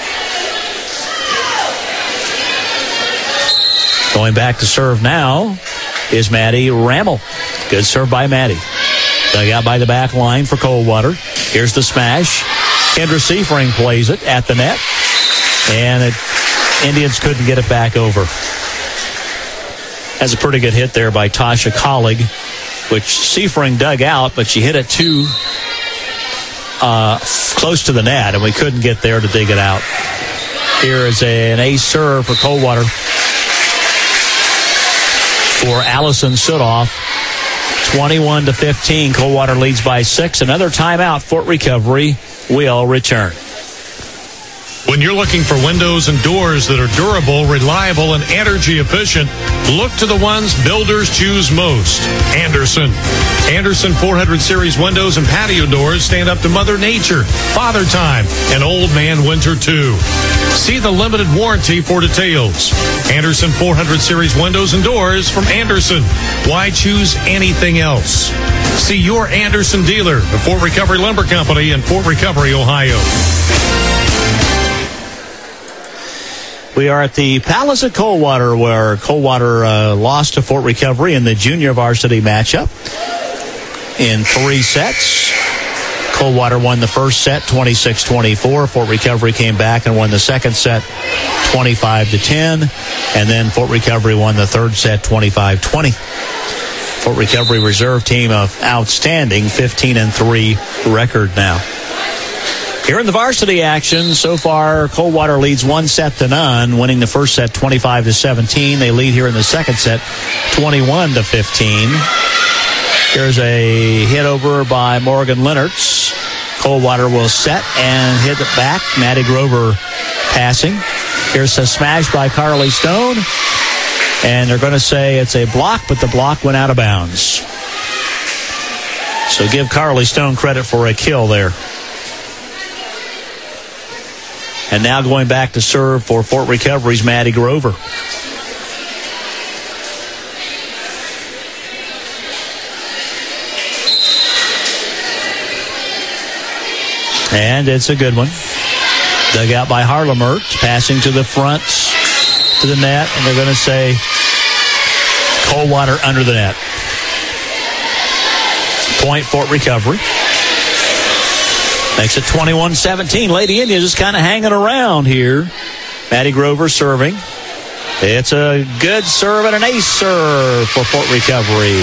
Going back to serve now is Maddie Rammel. Good serve by Maddie. Dug out by the back line for Coldwater. Here's the smash. Kendra Seifring plays it at the net. And Indians couldn't get it back over. Has a pretty good hit there by Tasha Collig, which Seifring dug out, but she hit it too close to the net, and we couldn't get there to dig it out. Here is an ace serve for Coldwater for Allison Sudoff. 21-15. Coldwater leads by 6. Another timeout. Fort Recovery will return. When you're looking for windows and doors that are durable, reliable, and energy efficient, look to the ones builders choose most. Anderson 400 Series windows and patio doors stand up to Mother Nature, Father Time, and Old Man Winter too. See the limited warranty for details. Anderson 400 Series windows and doors from Anderson. Why choose anything else? See your Anderson dealer, the Fort Recovery Lumber Company in Fort Recovery, Ohio. We are at the Palace at Coldwater, where Coldwater lost to Fort Recovery in the junior varsity matchup in 3 sets. Coldwater won the first set 26-24. Fort Recovery came back and won the second set 25-10. And then Fort Recovery won the third set 25-20. Fort Recovery reserve team of outstanding 15-3 record now. Here in the varsity action, so far, Coldwater leads 1-0, winning the first set 25-17. They lead here in the second set 21-15. Here's a hit over by Morgan Lennertz. Coldwater will set and hit it back. Maddie Grover passing. Here's a smash by Carly Stone. And they're going to say it's a block, but the block went out of bounds. So give Carly Stone credit for a kill there. And now going back to serve for Fort Recovery's Maddie Grover. And it's a good one. Dug out by Harlemert, passing to the front, to the net, and they're going to say Coldwater under the net. Point Fort Recovery. Makes it 21-17. Lady Indians just kind of hanging around here. Maddie Grover serving. It's a good serve and an ace serve for Fort Recovery.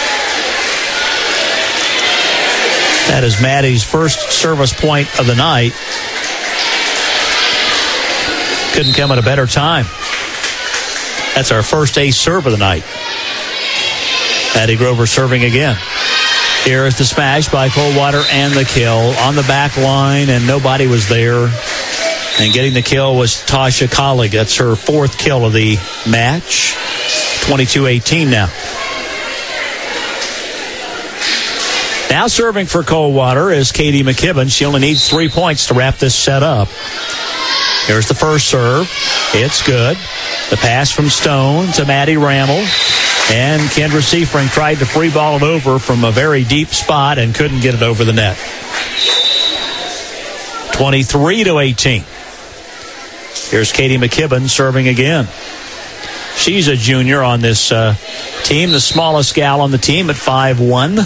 That is Maddie's first service point of the night. Couldn't come at a better time. That's our first ace serve of the night. Maddie Grover serving again. Here is the smash by Coldwater and the kill on the back line, and nobody was there. And getting the kill was Tasha Collig. That's her fourth kill of the match. 22-18 now. Now serving for Coldwater is Katie McKibben. She only needs 3 points to wrap this set up. Here's the first serve. It's good. The pass from Stone to Maddie Rammel. And Kendra Seifring tried to free ball it over from a very deep spot and couldn't get it over the net. 23-18. Here's Katie McKibben serving again. She's a junior on this team, the smallest gal on the team at 5'1".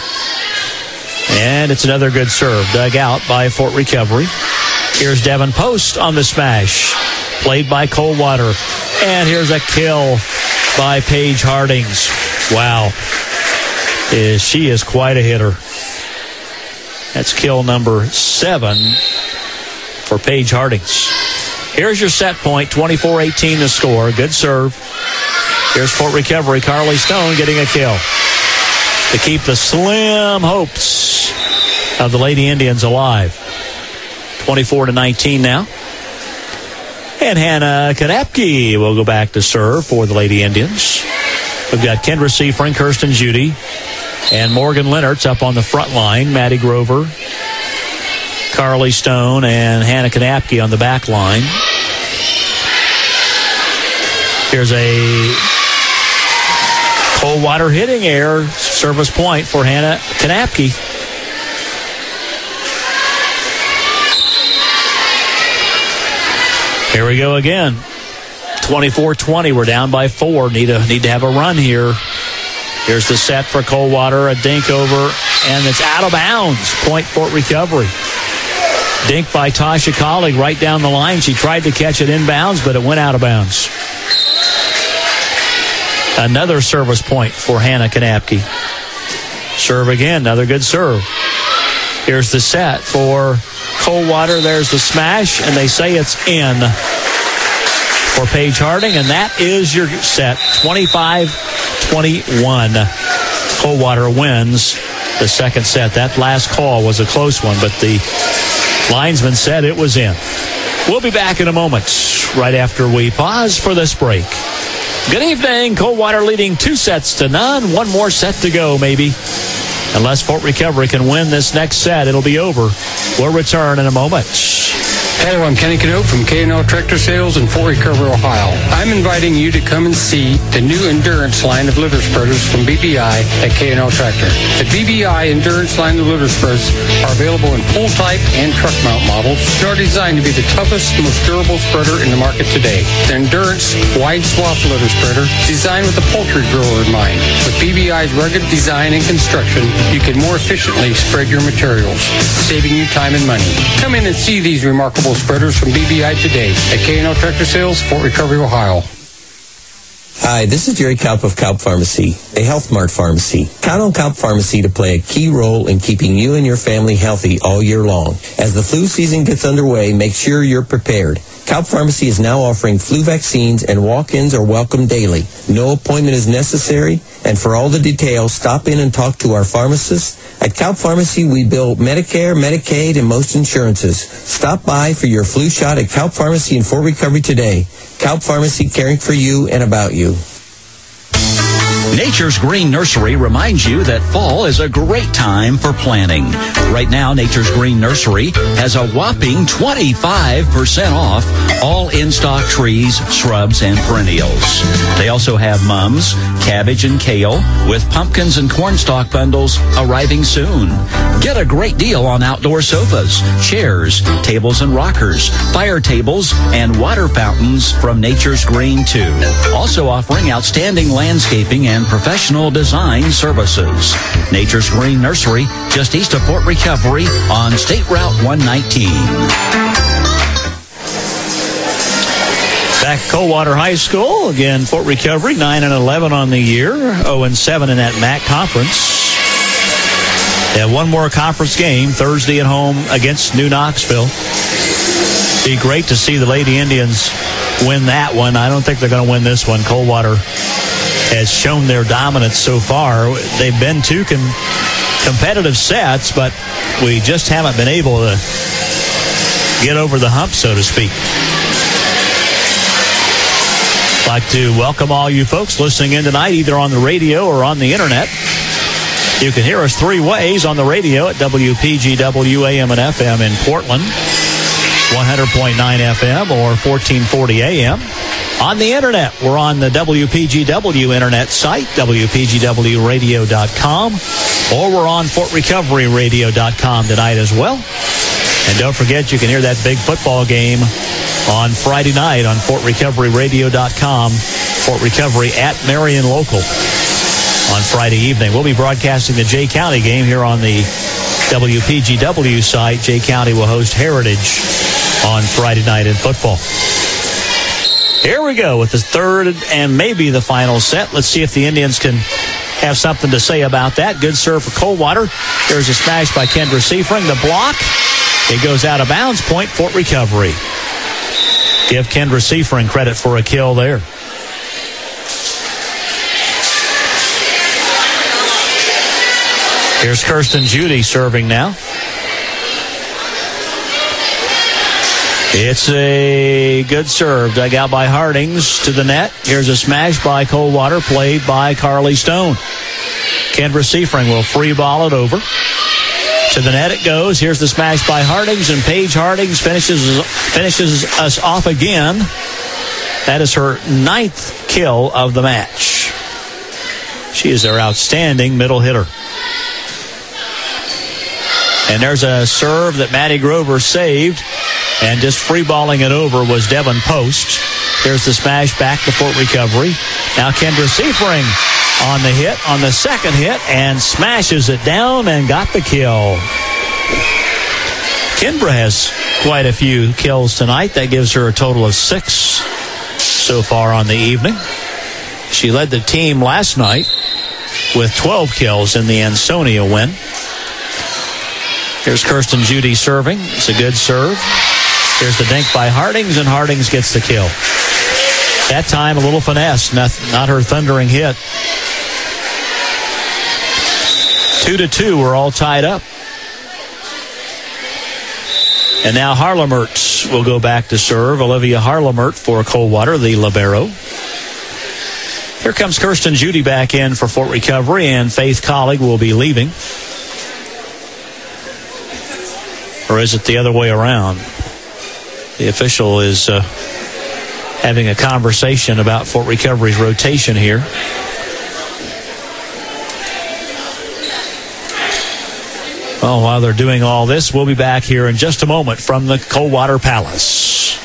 And it's another good serve, dug out by Fort Recovery. Here's Devin Post on the smash, played by Coldwater. And here's a kill by Paige Hardings. Wow. She is quite a hitter. That's kill number 7 for Paige Hardings. Here's your set point, 24-18 the score. Good serve. Here's Fort Recovery. Carly Stone getting a kill to keep the slim hopes of the Lady Indians alive. 24-19 now. And Hannah Kanapke will go back to serve for the Lady Indians. We've got Kendra Seifring, Kirsten Judy, and Morgan Lennertz up on the front line. Maddie Grover, Carly Stone, and Hannah Kanapke on the back line. Here's a Coldwater hitting error, service point for Hannah Kanapke. Here we go again. 24-20. We're down by 4. Need to have a run here. Here's the set for Coldwater. A dink over, and it's out of bounds. Point Fort Recovery. Dink by Tasha Collig right down the line. She tried to catch it inbounds, but it went out of bounds. Another service point for Hannah Kanapke. Serve again. Another good serve. Here's the set for Coldwater. There's the smash, and they say it's in for Paige Harding, and that is your set. 25-21. Coldwater wins the second set. That last call was a close one, but the linesman said it was in. We'll be back in a moment, right after we pause for this break. Good evening. Coldwater leading 2-0. One more set to go, maybe. Unless Fort Recovery can win this next set, it'll be over. We'll return in a moment. Hello, I'm Kenny Canote from K&L Tractor Sales in Fort Recovery, Ohio. I'm inviting you to come and see the new Endurance line of litter spreaders from BBI at K&L Tractor. The BBI Endurance line of litter spreaders are available in full type and truck mount models and are designed to be the toughest, most durable spreader in the market today. The Endurance wide swath litter spreader is designed with the poultry grower in mind. With BBI's rugged design and construction, you can more efficiently spread your materials, saving you time and money. Come in and see these remarkable spreaders from BBI today at K&L Tractor Sales, Fort Recovery, Ohio. Hi, this is Jerry Kaup of Kaup Pharmacy, a Health Mart pharmacy. Count on Kaup Pharmacy to play a key role in keeping you and your family healthy all year long. As the flu season gets underway, make sure you're prepared. Kaup Pharmacy is now offering flu vaccines, and walk-ins are welcome daily. No appointment is necessary, and for all the details, stop in and talk to our pharmacist. At Kaup Pharmacy, we bill Medicare, Medicaid, and most insurances. Stop by for your flu shot at Kaup Pharmacy in Fort Recovery today. Kaup Pharmacy, caring for you and about you. Nature's Green Nursery reminds you that fall is a great time for planting. Right now, Nature's Green Nursery has a whopping 25% off all in-stock trees, shrubs, and perennials. They also have mums, cabbage, and kale with pumpkins and cornstalk bundles arriving soon. Get a great deal on outdoor sofas, chairs, tables and rockers, fire tables, and water fountains from Nature's Green too. Also offering outstanding landscaping and professional design services. Nature's Green Nursery, just east of Fort Recovery on State Route 119. Back at Coldwater High School, again, Fort Recovery, 9-11 on the year, 0-7 in that MAC conference. They have one more conference game Thursday at home against New Knoxville. Be great to see the Lady Indians win that one. I don't think they're going to win this one. Coldwater has shown their dominance so far. They've been two competitive sets, but we just haven't been able to get over the hump, so to speak. I'd like to welcome all you folks listening in tonight, either on the radio or on the internet. You can hear us three ways: on the radio at WPGW AM and FM in Portland, 100.9 FM or 1440 AM. On the internet, we're on the WPGW internet site, WPGWradio.com, or we're on FortRecoveryRadio.com tonight as well. And don't forget, you can hear that big football game on Friday night on FortRecoveryRadio.com, Fort Recovery at Marion Local on Friday evening. We'll be broadcasting the Jay County game here on the WPGW site. Jay County will host Heritage on Friday night in football. Here we go with the third and maybe the final set. Let's see if the Indians can have something to say about that. Good serve for Coldwater. There's a smash by Kendra Seifring. The block. It goes out of bounds. Point Fort Recovery. Give Kendra Seifring credit for a kill there. Here's Kirsten Judy serving now. It's a good serve. Dug out by Hardings to the net. Here's a smash by Coldwater, played by Carly Stone. Kendra Seifring will free ball it over. To the net it goes. Here's the smash by Hardings, and Paige Hardings finishes us off again. That is her 9th kill of the match. She is their outstanding middle hitter. And there's a serve that Maddie Grover saved, and just free balling it over was Devin Post. Here's the smash back to Fort Recovery. Now Kendra Seifring on the hit, on the second hit, and smashes it down and got the kill. Kendra has quite a few kills tonight. That gives her a total of 6 so far on the evening. She led the team last night with 12 kills in the Ansonia win. Here's Kirsten Judy serving. It's a good serve. Here's the dink by Hardings, and Hardings gets the kill. That time, a little finesse, not her thundering hit. 2-2, we're all tied up. And now Harlemert will go back to serve. Olivia Harlemert for Coldwater, the libero. Here comes Kirsten Judy back in for Fort Recovery, and Faith Collig will be leaving. Or is it the other way around? The official is having a conversation about Fort Recovery's rotation here. Well, while they're doing all this, we'll be back here in just a moment from the Coldwater Palace.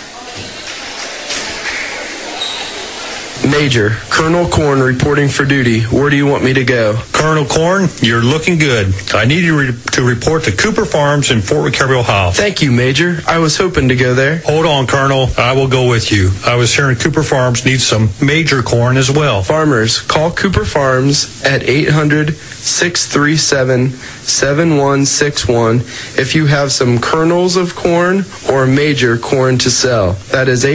Major, Colonel Korn reporting for duty. Where do you want me to go? Colonel Korn, you're looking good. I need you to report to Cooper Farms in Fort Recovery, Ohio. Thank you, Major. I was hoping to go there. Hold on, Colonel. I will go with you. I was hearing Cooper Farms needs some major corn as well. Farmers, call Cooper Farms at 800-637-7161 if you have some kernels of corn or major corn to sell. That is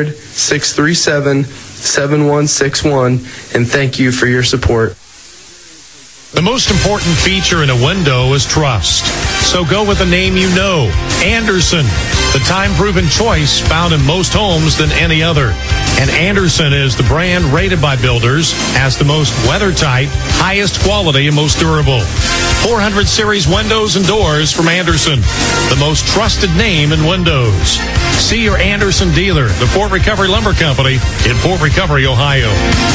800-637-7161, and thank you for your support. The most important feature in a window is trust. So go with a name you know. Anderson, the time-proven choice found in most homes than any other. And Anderson is the brand rated by builders as the most weather-tight, highest quality, and most durable. 400 series windows and doors from Anderson, the most trusted name in windows. See your Anderson dealer, the Fort Recovery Lumber Company in Fort Recovery, Ohio.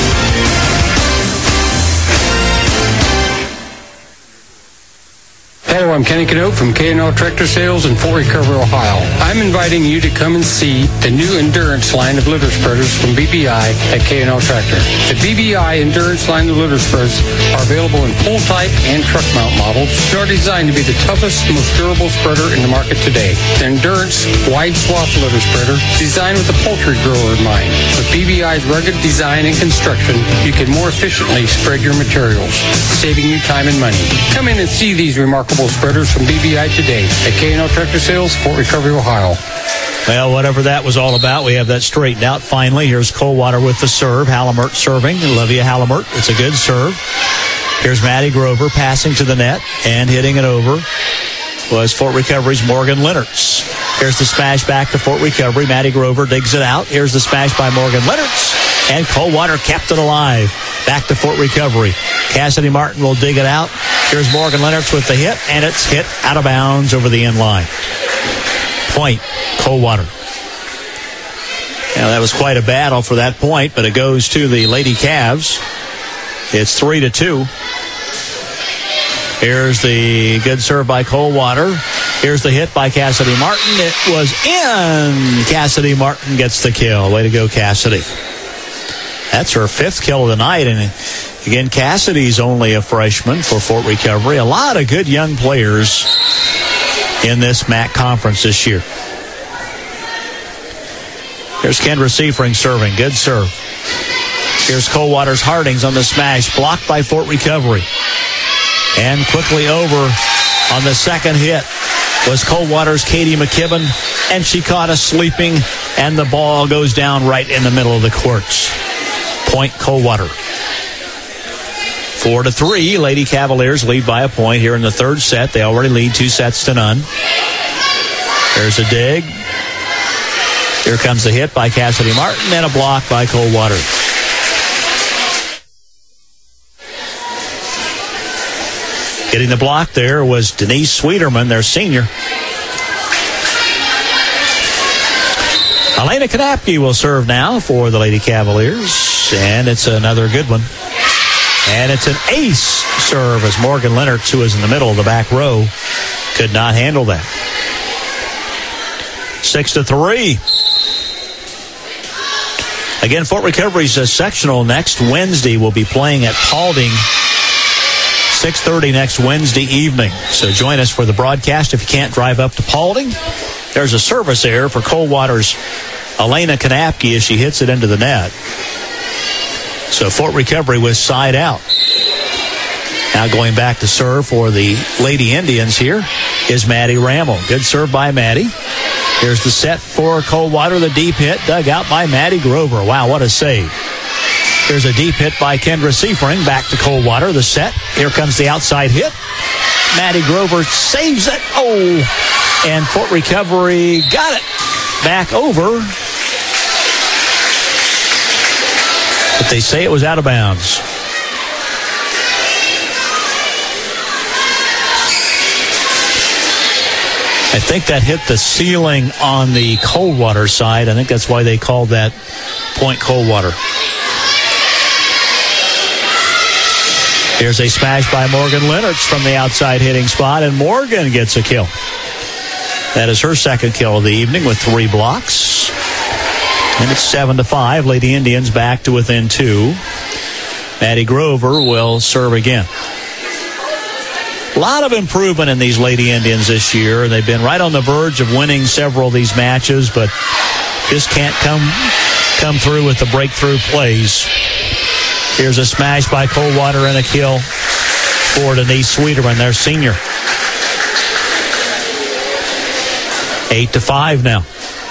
Hello, I'm Kenny Canote from K&L Tractor Sales in Fort Recovery, Ohio. I'm inviting you to come and see the new Endurance line of litter spreaders from BBI at K&L Tractor. The BBI Endurance line of litter spreaders are available in pull type and truck mount models. They are designed to be the toughest, most durable spreader in the market today. The Endurance wide swath litter spreader designed with the poultry grower in mind. With BBI's rugged design and construction, you can more efficiently spread your materials, saving you time and money. Come in and see these remarkable spreaders from BBI today at K&L Tractor Sales, Fort Recovery, Ohio. Well, whatever that was all about, we have that straightened out finally. Here's Coldwater with the serve. Hallamert serving. Olivia Hallamert. It's a good serve. Here's Maddie Grover passing to the net and hitting it over was Fort Recovery's Morgan Lennertz. Here's the smash back to Fort Recovery. Maddie Grover digs it out. Here's the smash by Morgan Lennertz. And Coldwater kept it alive. Back to Fort Recovery. Cassidy Martin will dig it out. Here's Morgan Lennertz with the hit, and it's hit out of bounds over the end line. Point, Coldwater. Now, that was quite a battle for that point, but it goes to the Lady Cavs. It's 3-2. Here's the good serve by Coldwater. Here's the hit by Cassidy Martin. It was in. Cassidy Martin gets the kill. Way to go, Cassidy. That's her 5th kill of the night. And again, Cassidy's only a freshman for Fort Recovery. A lot of good young players in this MAC conference this year. Here's Kendra Seifring serving. Good serve. Here's Coldwater's Hardings on the smash. Blocked by Fort Recovery. And quickly over on the second hit was Coldwater's Katie McKibben. And she caught us sleeping. And the ball goes down right in the middle of the courts. Point, Coldwater. 4-3. Lady Cavaliers lead by a point here in the third set. They already lead 2-0. There's a dig. Here comes the hit by Cassidy Martin and a block by Coldwater. Getting the block there was Denise Sweeterman, their senior. Elena Kanapke will serve now for the Lady Cavaliers. And it's another good one. And it's an ace serve as Morgan Lennertz, who is in the middle of the back row, could not handle that. 6-3. Again, Fort Recovery's sectional next Wednesday will be playing at Paulding. 6:30 next Wednesday evening. So join us for the broadcast if you can't drive up to Paulding. There's a service error for Coldwater's Elena Kanapke as she hits it into the net. So Fort Recovery was side out. Now going back to serve for the Lady Indians here is Maddie Rammel. Good serve by Maddie. Here's the set for Coldwater. The deep hit dug out by Maddie Grover. Wow, what a save. Here's a deep hit by Kendra Seifring. Back to Coldwater. The set. Here comes the outside hit. Maddie Grover saves it. Oh, and Fort Recovery got it back over. But they say it was out of bounds. I think that hit the ceiling on the Coldwater side. I think that's why they called that point Coldwater. Here's a smash by Morgan Lennertz from the outside hitting spot, and Morgan gets a kill. That is her second kill of the evening with 3 blocks. And it's 7-5. Lady Indians back to within 2. Maddie Grover will serve again. A lot of improvement in these Lady Indians this year. They've been right on the verge of winning several of these matches, but just can't come through with the breakthrough plays. Here's a smash by Coldwater and a kill for Denise Sweeterman, their senior. 8-5 now.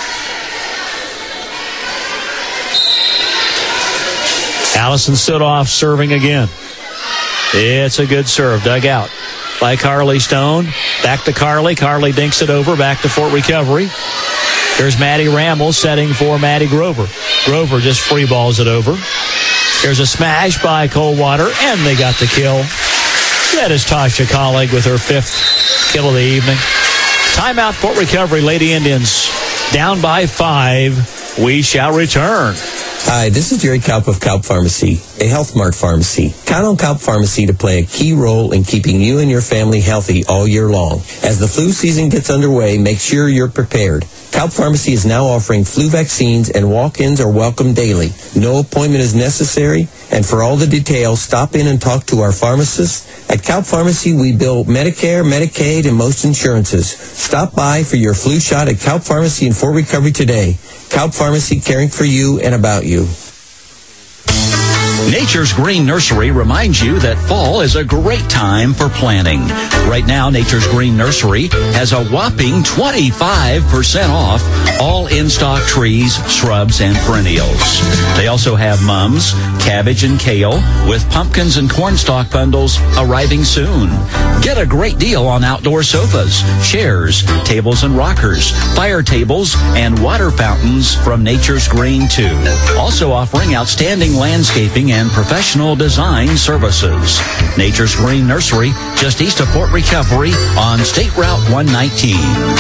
Allison Sudoff serving again. It's a good serve. Dug out by Carly Stone. Back to Carly. Carly dinks it over. Back to Fort Recovery. Here's Maddie Rammel setting for Maddie Grover. Grover just free balls it over. Here's a smash by Coldwater, and they got the kill. That is Tasha Colleague with her 5th kill of the evening. Timeout, Fort Recovery. Lady Indians down by 5. We shall return. Hi, this is Jerry Kaup of Kaup Pharmacy, a Health Mart pharmacy. Count on Kaup Pharmacy to play a key role in keeping you and your family healthy all year long. As the flu season gets underway, make sure you're prepared. Kaup Pharmacy is now offering flu vaccines, and walk-ins are welcome daily. No appointment is necessary, and for all the details, stop in and talk to our pharmacist. At Kaup Pharmacy, we bill Medicare, Medicaid, and most insurances. Stop by for your flu shot at Kaup Pharmacy in Fort Recovery today. Kaup Pharmacy, caring for you and about you. Nature's Green Nursery reminds you that fall is a great time for planting. Right now, Nature's Green Nursery has a whopping 25% off all in-stock trees, shrubs, and perennials. They also have mums, cabbage, and kale with pumpkins and cornstalk bundles arriving soon. Get a great deal on outdoor sofas, chairs, tables and rockers, fire tables, and water fountains from Nature's Green too. Also offering outstanding landscaping and professional design services. Nature's Green Nursery, just east of Fort Recovery on State Route 119.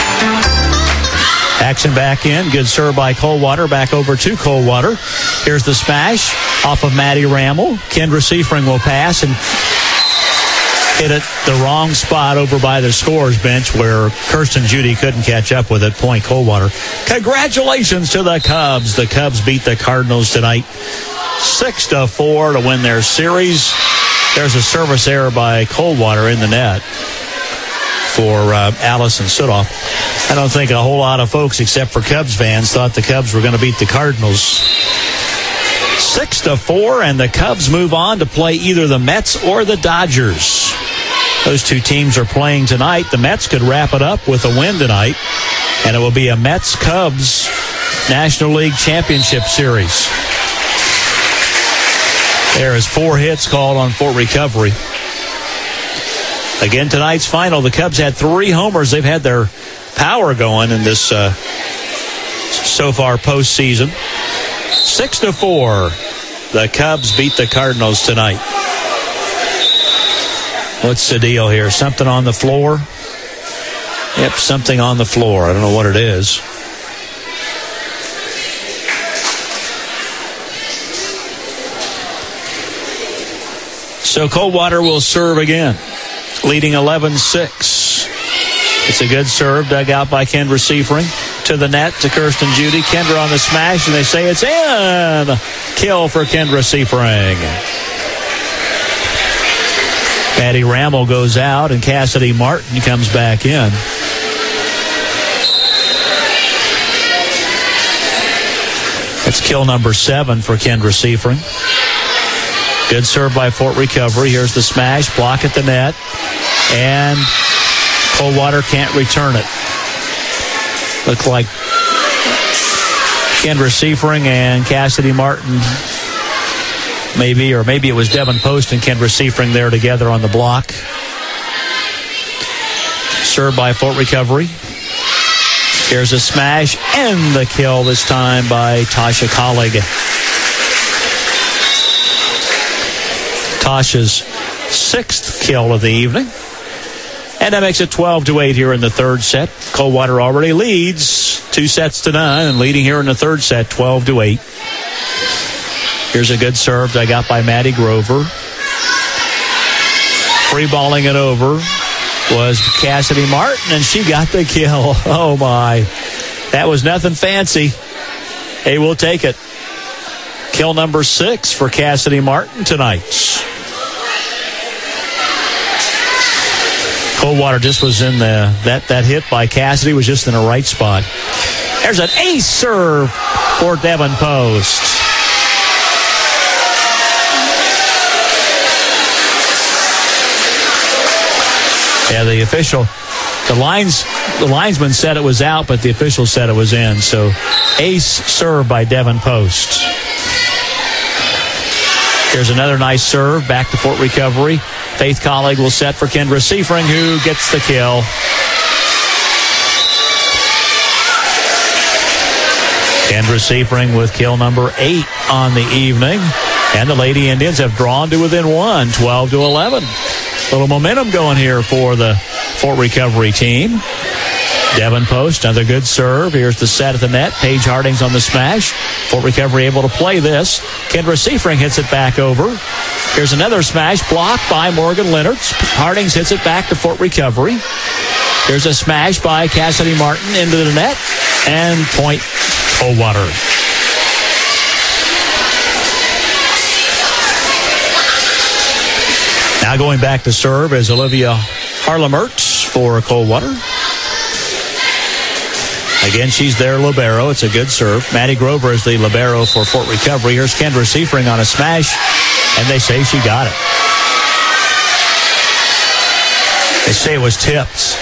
Action back in. Good serve by Coldwater. Back over to Coldwater. Here's the smash off of Maddie Rammel. Kendra Seifring will pass and hit it the wrong spot over by the scorer's bench where Kirsten Judy couldn't catch up with it. Point Coldwater. Congratulations to the Cubs. The Cubs beat the Cardinals tonight 6-4 to win their series. There's a service error by Coldwater in the net for Allison Sudoff. I don't think a whole lot of folks, except for Cubs fans, thought the Cubs were going to beat the Cardinals 6-4, and the Cubs move on to play either the Mets or the Dodgers. Those two teams are playing tonight. The Mets could wrap it up with a win tonight, and it will be a Mets-Cubs National League Championship Series. There is 4 hits called on Fort Recovery. Again, tonight's final, the Cubs had 3 homers. They've had their power going in this so far postseason. 6-4, the Cubs beat the Cardinals tonight. What's the deal here? Something on the floor? Yep, something on the floor. I don't know what it is. So Coldwater will serve again, leading 11-6. It's a good serve, dug out by Kendra Seifring. To the net, to Kirsten Judy. Kendra on the smash, and they say it's in. Kill for Kendra Seifring. Maddie Rammel goes out, and Cassidy Martin comes back in. That's kill number 7 for Kendra Seifring. Good serve by Fort Recovery. Here's the smash, block at the net, and Coldwater can't return it. Looked like Kendra Seifring and Cassidy Martin, maybe it was Devin Post and Kendra Seifring there together on the block. Served by Fort Recovery. Here's a smash and the kill, this time by Tasha Colleague. Tasha's 6th kill of the evening. And that makes it 12-8 here in the third set. Coldwater already leads 2-9 and leading here in the third set 12-8. Here's a good serve dug out by Maddie Grover. Free balling it over was Cassidy Martin, and she got the kill. Oh my. That was nothing fancy. Hey, we'll take it. Kill number 6 for Cassidy Martin tonight. Coldwater just was in that hit by Cassidy was just in the right spot. There's an ace serve for Devin Post. Yeah, the linesman said it was out, but the official said it was in. So ace serve by Devin Post. Here's another nice serve back to Fort Recovery. Faith Colleague will set for Kendra Seifring, who gets the kill. Kendra Seifring with kill number 8 on the evening. And the Lady Indians have drawn to within 1, 12-11. Little momentum going here for the Fort Recovery team. Devin Post, another good serve. Here's the set at the net. Paige Harding's on the smash. Fort Recovery able to play this. Kendra Seifring hits it back over. Here's another smash blocked by Morgan Leonards. Hardings hits it back to Fort Recovery. Here's a smash by Cassidy Martin into the net. And point Coldwater. Now going back to serve is Olivia Harlemertz for Coldwater. Again, she's their libero. It's a good serve. Maddie Grover is the libero for Fort Recovery. Here's Kendra Seifring on a smash, and they say she got it. They say it was tipped.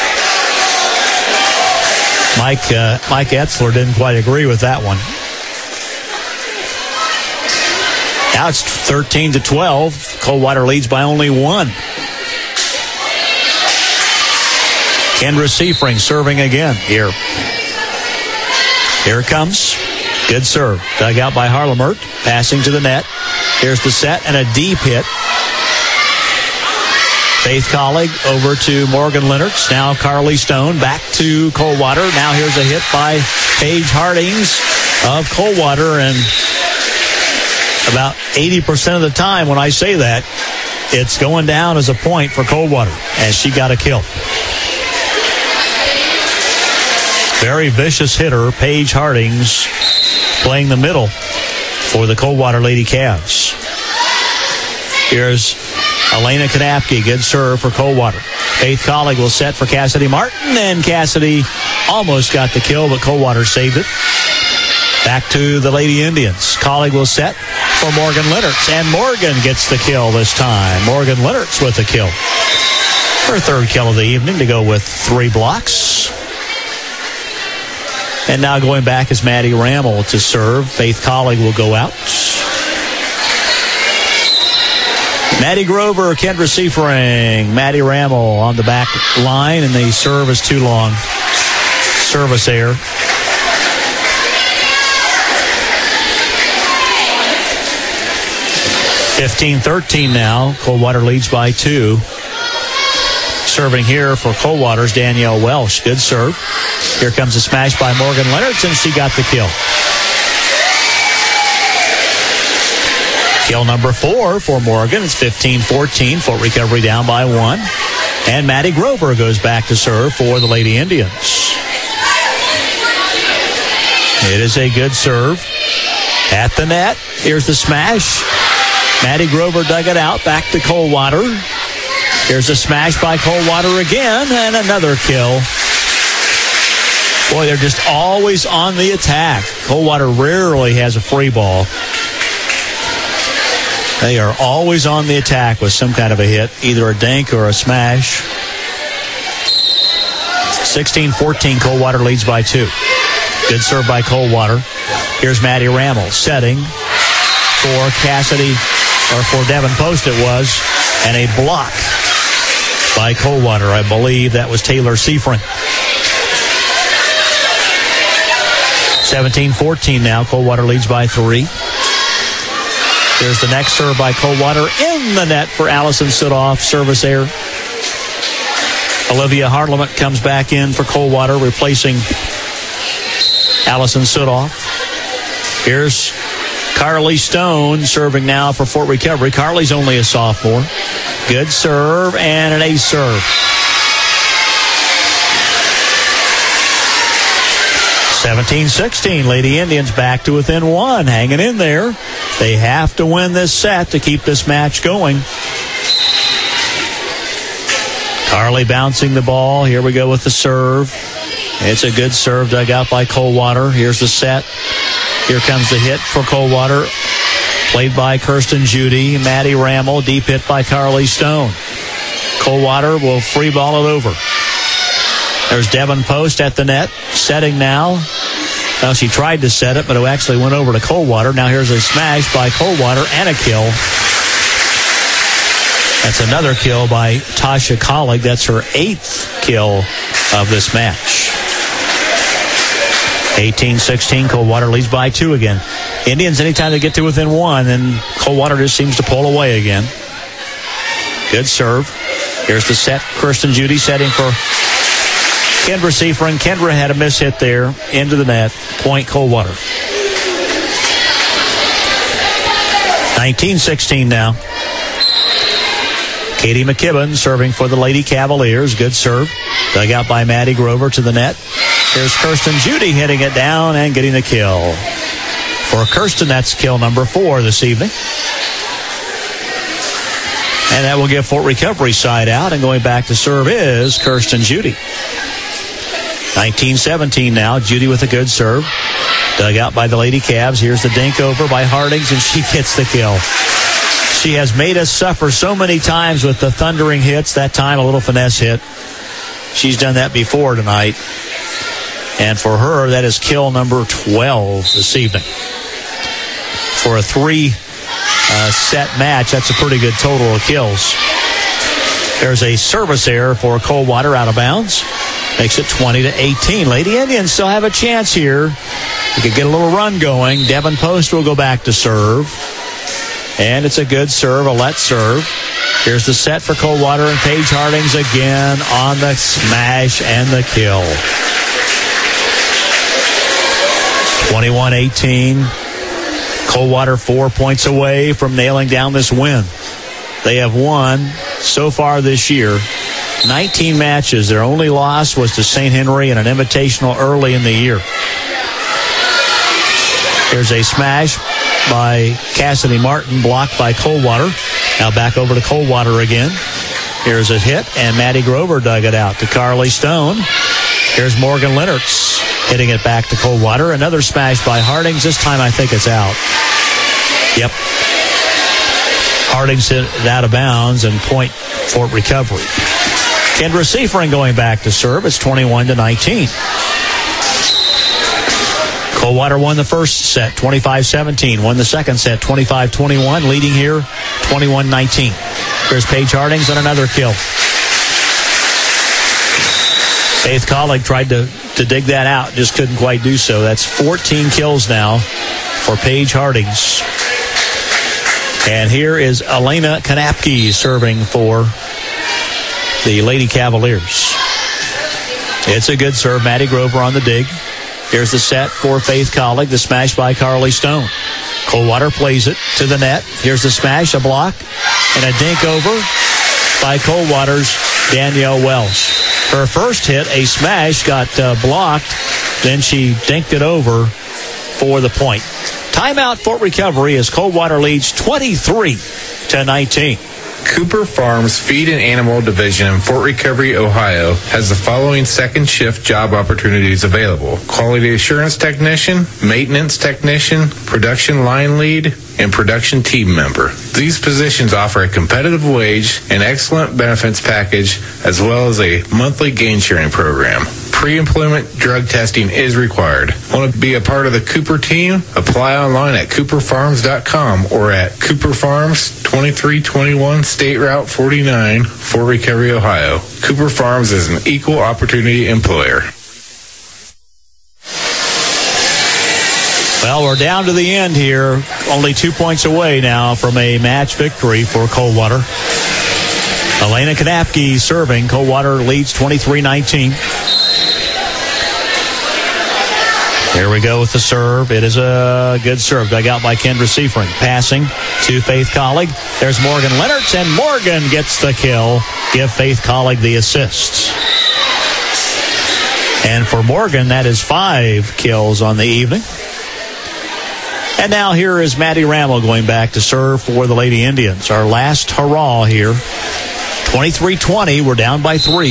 Mike Etzler didn't quite agree with that one. Now it's 13-12. Coldwater leads by only 1. Kendra Seifring serving again here. Here it comes. Good serve. Dug out by Harlemert. Passing to the net. Here's the set and a deep hit. Faith Collig over to Morgan Leonards. Now Carly Stone back to Coldwater. Now here's a hit by Paige Hardings of Coldwater. And about 80% of the time when I say that, it's going down as a point for Coldwater. And she got a kill. Very vicious hitter, Paige Hardings, playing the middle for the Coldwater Lady Cavs. Here's Elena Kanapke, good serve for Coldwater. Faith Collig will set for Cassidy Martin, and Cassidy almost got the kill, but Coldwater saved it. Back to the Lady Indians. Collig will set for Morgan Leonards, and Morgan gets the kill this time. Morgan Leonards with the kill. Her third kill of the evening to go with 3 blocks. And now going back is Maddie Rammel to serve. Faith Collig will go out. Maddie Grover, Kendra Seifring, Maddie Rammel on the back line, and the serve is too long. Service error. (15-13) now. Coldwater leads by 2. Serving here for Coldwater's Danielle Welsh. Good serve. Here comes a smash by Morgan Leonards, and she got the kill. Kill number 4 for Morgan. It's 15-14. Fort Recovery down by 1. And Maddie Grover goes back to serve for the Lady Indians. It is a good serve. At the net. Here's the smash. Maddie Grover dug it out. Back to Coldwater. Here's a smash by Coldwater again, and another kill. Boy, they're just always on the attack. Coldwater rarely has a free ball. They are always on the attack with some kind of a hit, either a dink or a smash. 16-14, Coldwater leads by 2. Good serve by Coldwater. Here's Maddie Rammel setting for Cassidy, or for Devin Post it was, and a block by Coldwater. I believe that was Taylor Seifring. 17-14 now. Coldwater leads by 3. There's the next serve by Coldwater in the net for Allison Sudoff. Service error. Olivia Harlemet comes back in for Coldwater, replacing Allison Sudoff. Here's Carly Stone serving now for Fort Recovery. Carly's only a sophomore. Good serve and an ace serve. 17-16. Lady Indians back to within 1. Hanging in there. They have to win this set to keep this match going. Carly bouncing the ball. Here we go with the serve. It's a good serve dug out by Coldwater. Here's the set. Here comes the hit for Coldwater. Played by Kirsten Judy. Maddie Rammel. Deep hit by Carly Stone. Coldwater will free ball it over. There's Devin Post at the net. Setting now. Well, she tried to set it, but it actually went over to Coldwater. Now here's a smash by Coldwater and a kill. That's another kill by Tasha Collig. That's her 8th kill of this match. 18-16, Coldwater leads by 2 again. Indians, anytime they get to within 1, then Coldwater just seems to pull away again. Good serve. Here's the set. Kirsten Judy setting for Kendra Seifring. Kendra had a miss hit there into the net. Point Coldwater. 19-16 now. Katie McKibben serving for the Lady Cavaliers. Good serve. Dug out by Maddie Grover to the net. Here's Kirsten Judy hitting it down and getting the kill. For Kirsten, that's kill number 4 this evening. And that will give Fort Recovery side out. And going back to serve is Kirsten Judy. 19-17 now. Judy with a good serve. Dug out by the Lady Cavs. Here's the dink over by Hardings, and she gets the kill. She has made us suffer so many times with the thundering hits. That time, a little finesse hit. She's done that before tonight. And for her, that is kill number 12 this evening. For a 3-set match, that's a pretty good total of kills. There's a service error for Coldwater out of bounds. Makes it 20-18. Lady Indians still have a chance here. We could get a little run going. Devin Post will go back to serve. And it's a good serve, a let serve. Here's the set for Coldwater, and Paige Hardings again on the smash and the kill. 21-18. Coldwater 4 points away from nailing down this win. They have won so far this year 19 matches. Their only loss was to St. Henry in an invitational early in the year. Here's a smash by Cassidy Martin, blocked by Coldwater. Now back over to Coldwater again. Here's a hit, and Maddie Grover dug it out to Carly Stone. Here's Morgan Lennertz hitting it back to Coldwater. Another smash by Hardings. This time I think it's out. Yep. Hardings hit it out of bounds, and point Fort Recovery. Kendra Seifring going back to serve. It's 21-19. Coldwater won the first set, 25-17. Won the second set, 25-21. Leading here, 21-19. Here's Paige Hardings on another kill. Faith Collig tried to dig that out, just couldn't quite do so. That's 14 kills now for Paige Hardings. And here is Elena Kanapke serving for the Lady Cavaliers. It's a good serve. Maddie Grover on the dig. Here's the set for Faith Collig. The smash by Carly Stone. Coldwater plays it to the net. Here's the smash, a block, and a dink over by Coldwater's Danielle Wells. Her first hit, a smash, got blocked. Then she dinked it over for the point. Timeout, Fort Recovery, as Coldwater leads 23-19. Cooper Farms Feed and Animal Division in Fort Recovery, Ohio has the following second shift job opportunities available: quality assurance technician, maintenance technician, production line lead, and production team member. These positions offer a competitive wage, an excellent benefits package, as well as a monthly gain sharing program. Pre-employment drug testing is required. Want to be a part of the Cooper team? Apply online at cooperfarms.com or at Cooper Farms, 2321 State Route 49, Fort Recovery, Ohio. Cooper Farms is an equal opportunity employer. Well, we're down to the end here. Only 2 points away now from a match victory for Coldwater. Elena Kanapke serving. Coldwater leads 23-19. Here we go with the serve. It is a good serve. Dug out by Kendra Seifring. Passing to Faith Collig. There's Morgan Lennertz, and Morgan gets the kill. Give Faith Collig the assist. And for Morgan, that is 5 kills on the evening. And now here is Maddie Rammel going back to serve for the Lady Indians. Our last hurrah here. 23-20. We're down by 3.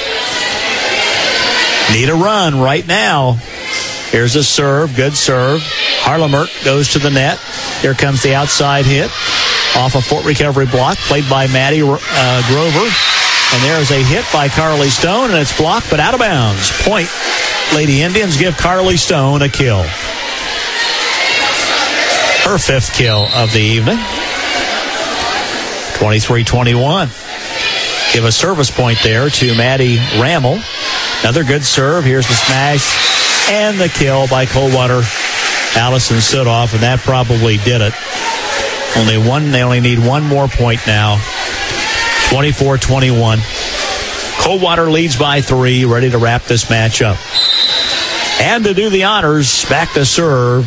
Need a run right now. Here's a serve. Good serve. Harlemert goes to the net. Here comes the outside hit off a Fort Recovery block played by Maddie Grover. And there's a hit by Carly Stone, and it's blocked but out of bounds. Point. Lady Indians give Carly Stone a kill. Her 5th kill of the evening. 23-21. Give a service point there to Maddie Rammel. Another good serve. Here's the smash And the kill by Coldwater, Allison Sudoff, and that probably did it. They only need one more point now. 24-21. Coldwater leads by 3, ready to wrap this match up. And to do the honors, back to serve,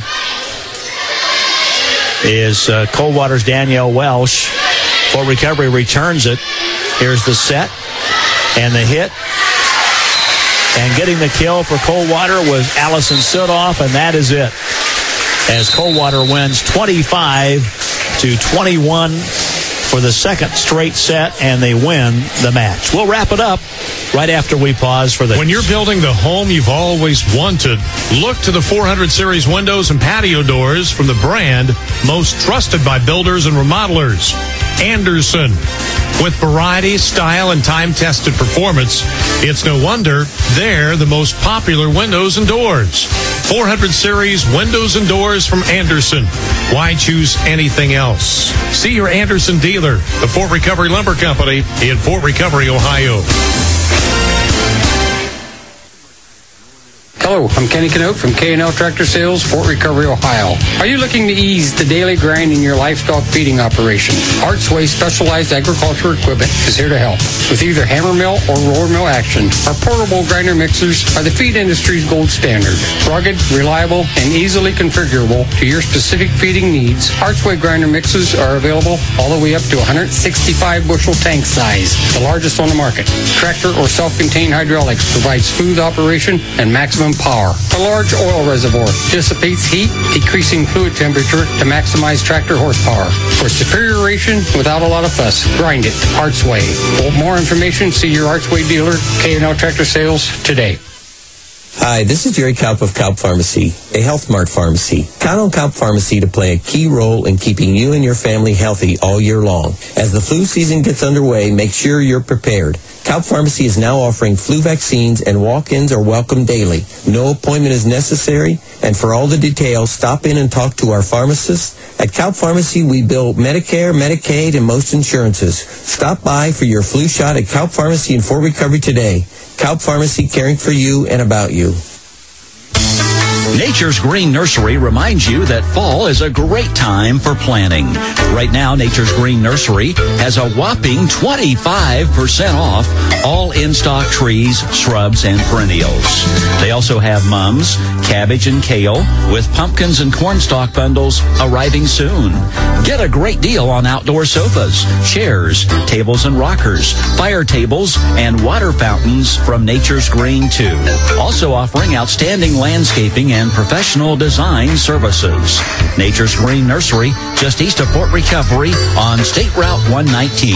is Coldwater's Danielle Welsh. Fort Recovery returns it. Here's the set and the hit. And getting the kill for Coldwater was Allison Sudoff, and that is it. As Coldwater wins 25-21 for the second straight set, and they win the match. We'll wrap it up right after we pause for this. When you're building the home you've always wanted, look to the 400 Series windows and patio doors from the brand most trusted by builders and remodelers, Anderson. With variety, style, and time-tested performance, it's no wonder they're the most popular windows and doors. 400 Series windows and doors from Anderson. Why choose anything else? See your Anderson dealer, the Fort Recovery Lumber Company in Fort Recovery, Ohio. Hello, I'm Kenny Knote from K&L Tractor Sales, Fort Recovery, Ohio. Are you looking to ease the daily grind in your livestock feeding operation? Artsway Specialized Agriculture Equipment is here to help. With either hammer mill or roller mill action, our portable grinder mixers are the feed industry's gold standard. Rugged, reliable, and easily configurable to your specific feeding needs, Artsway grinder mixers are available all the way up to 165 bushel tank size, the largest on the market. Tractor or self-contained hydraulics provides smooth operation and maximum power. A large oil reservoir dissipates heat, decreasing fluid temperature to maximize tractor horsepower. For superior ration without a lot of fuss, grind it Artsway. For more information, see your Artsway dealer, K&L Tractor Sales, today. Hi, this is Jerry Kaup of Kaup Pharmacy, a Health Mart pharmacy. Count on Kaup Pharmacy to play a key role in keeping you and your family healthy all year long. As the flu season gets underway, make sure you're prepared. Kaup Pharmacy is now offering flu vaccines, and walk-ins are welcome daily. No appointment is necessary, and for all the details, stop in and talk to our pharmacist. At Kaup Pharmacy, we bill Medicare, Medicaid, and most insurances. Stop by for your flu shot at Kaup Pharmacy in Fort Recovery today. Kaup Pharmacy, caring for you and about you. Nature's Green Nursery reminds you that fall is a great time for planting. Right now, Nature's Green Nursery has a whopping 25% off all in-stock trees, shrubs, and perennials. They also have mums, cabbage, and kale with pumpkins and cornstalk bundles arriving soon. Get a great deal on outdoor sofas, chairs, tables and rockers, fire tables, and water fountains from Nature's Green too. Also offering outstanding landscaping and professional design services. Nature's Green Nursery, just east of Fort Recovery on State Route 119.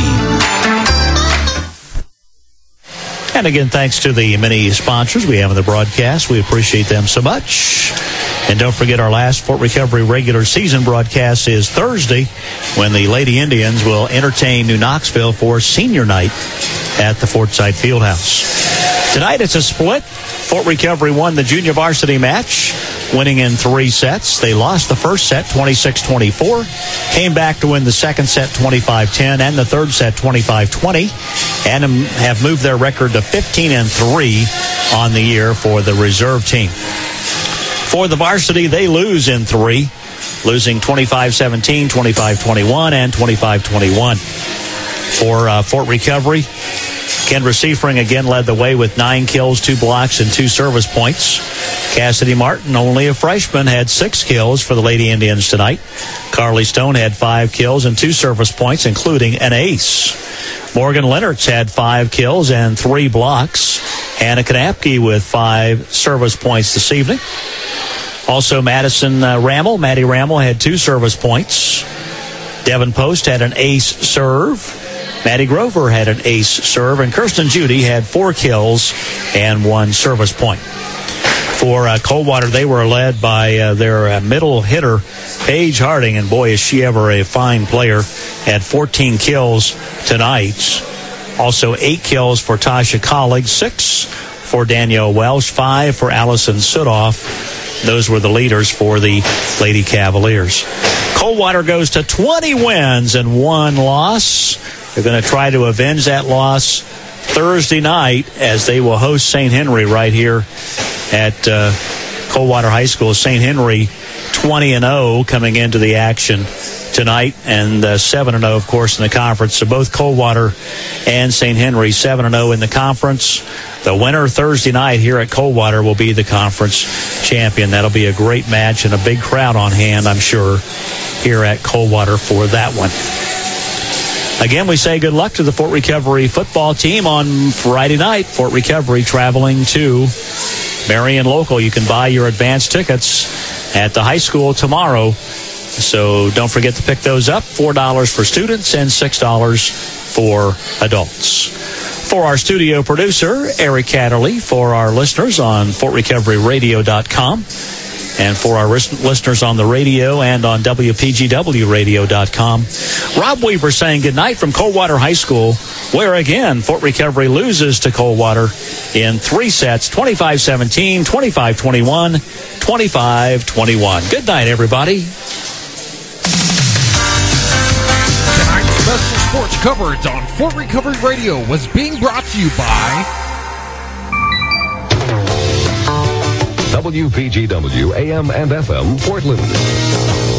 And again, thanks to the many sponsors we have in the broadcast. We appreciate them so much. And don't forget, our last Fort Recovery regular season broadcast is Thursday, when the Lady Indians will entertain New Knoxville for senior night at the Fortside Fieldhouse. Tonight it's a split. Fort Recovery won the junior varsity match, winning in 3 sets. They lost the first set 26-24, came back to win the second set 25-10 and the third set 25-20, and have moved their record to 15-3 on the year for the reserve team. For the varsity, they lose in 3, losing 25-17, 25-21, and 25-21. For Fort Recovery, Kendra Seifring again led the way with 9 kills, 2 blocks, and 2 service points. Cassidy Martin, only a freshman, had 6 kills for the Lady Indians tonight. Carly Stone had 5 kills and 2 service points, including an ace. Morgan Lennertz had 5 kills and 3 blocks. Anna Kanapke with 5 service points this evening. Also, Maddie Rammel had 2 service points. Devin Post had an ace serve. Maddie Grover had an ace serve, and Kirsten Judy had 4 kills and 1 service point. For Coldwater, they were led by their middle hitter, Paige Harding, and boy, is she ever a fine player, had 14 kills tonight. Also 8 kills for Tasha Collig, 6 for Danielle Welsh, 5 for Allison Sudoff. Those were the leaders for the Lady Cavaliers. Coldwater goes to 20 wins and 1 loss. They're going to try to avenge that loss Thursday night as they will host St. Henry right here at Coldwater High School. St. Henry 20-0 coming into the action tonight, and 7-0, of course, in the conference. So both Coldwater and St. Henry 7-0 in the conference. The winner Thursday night here at Coldwater will be the conference champion. That'll be a great match and a big crowd on hand, I'm sure, here at Coldwater for that one. Again, we say good luck to the Fort Recovery football team on Friday night. Fort Recovery traveling to Marion Local. You can buy your advance tickets at the high school tomorrow. So don't forget to pick those up. $4 for students and $6 for adults. For our studio producer, Eric Catterley, for our listeners on FortRecoveryRadio.com, and for our listeners on the radio and on WPGWRadio.com, Rob Weaver saying goodnight from Coldwater High School, where again, Fort Recovery loses to Coldwater in 3 sets, 25-17, 25-21, 25-21. Good night, everybody. Tonight's special sports coverage on Fort Recovery Radio was being brought to you by WPGW AM and FM Portland.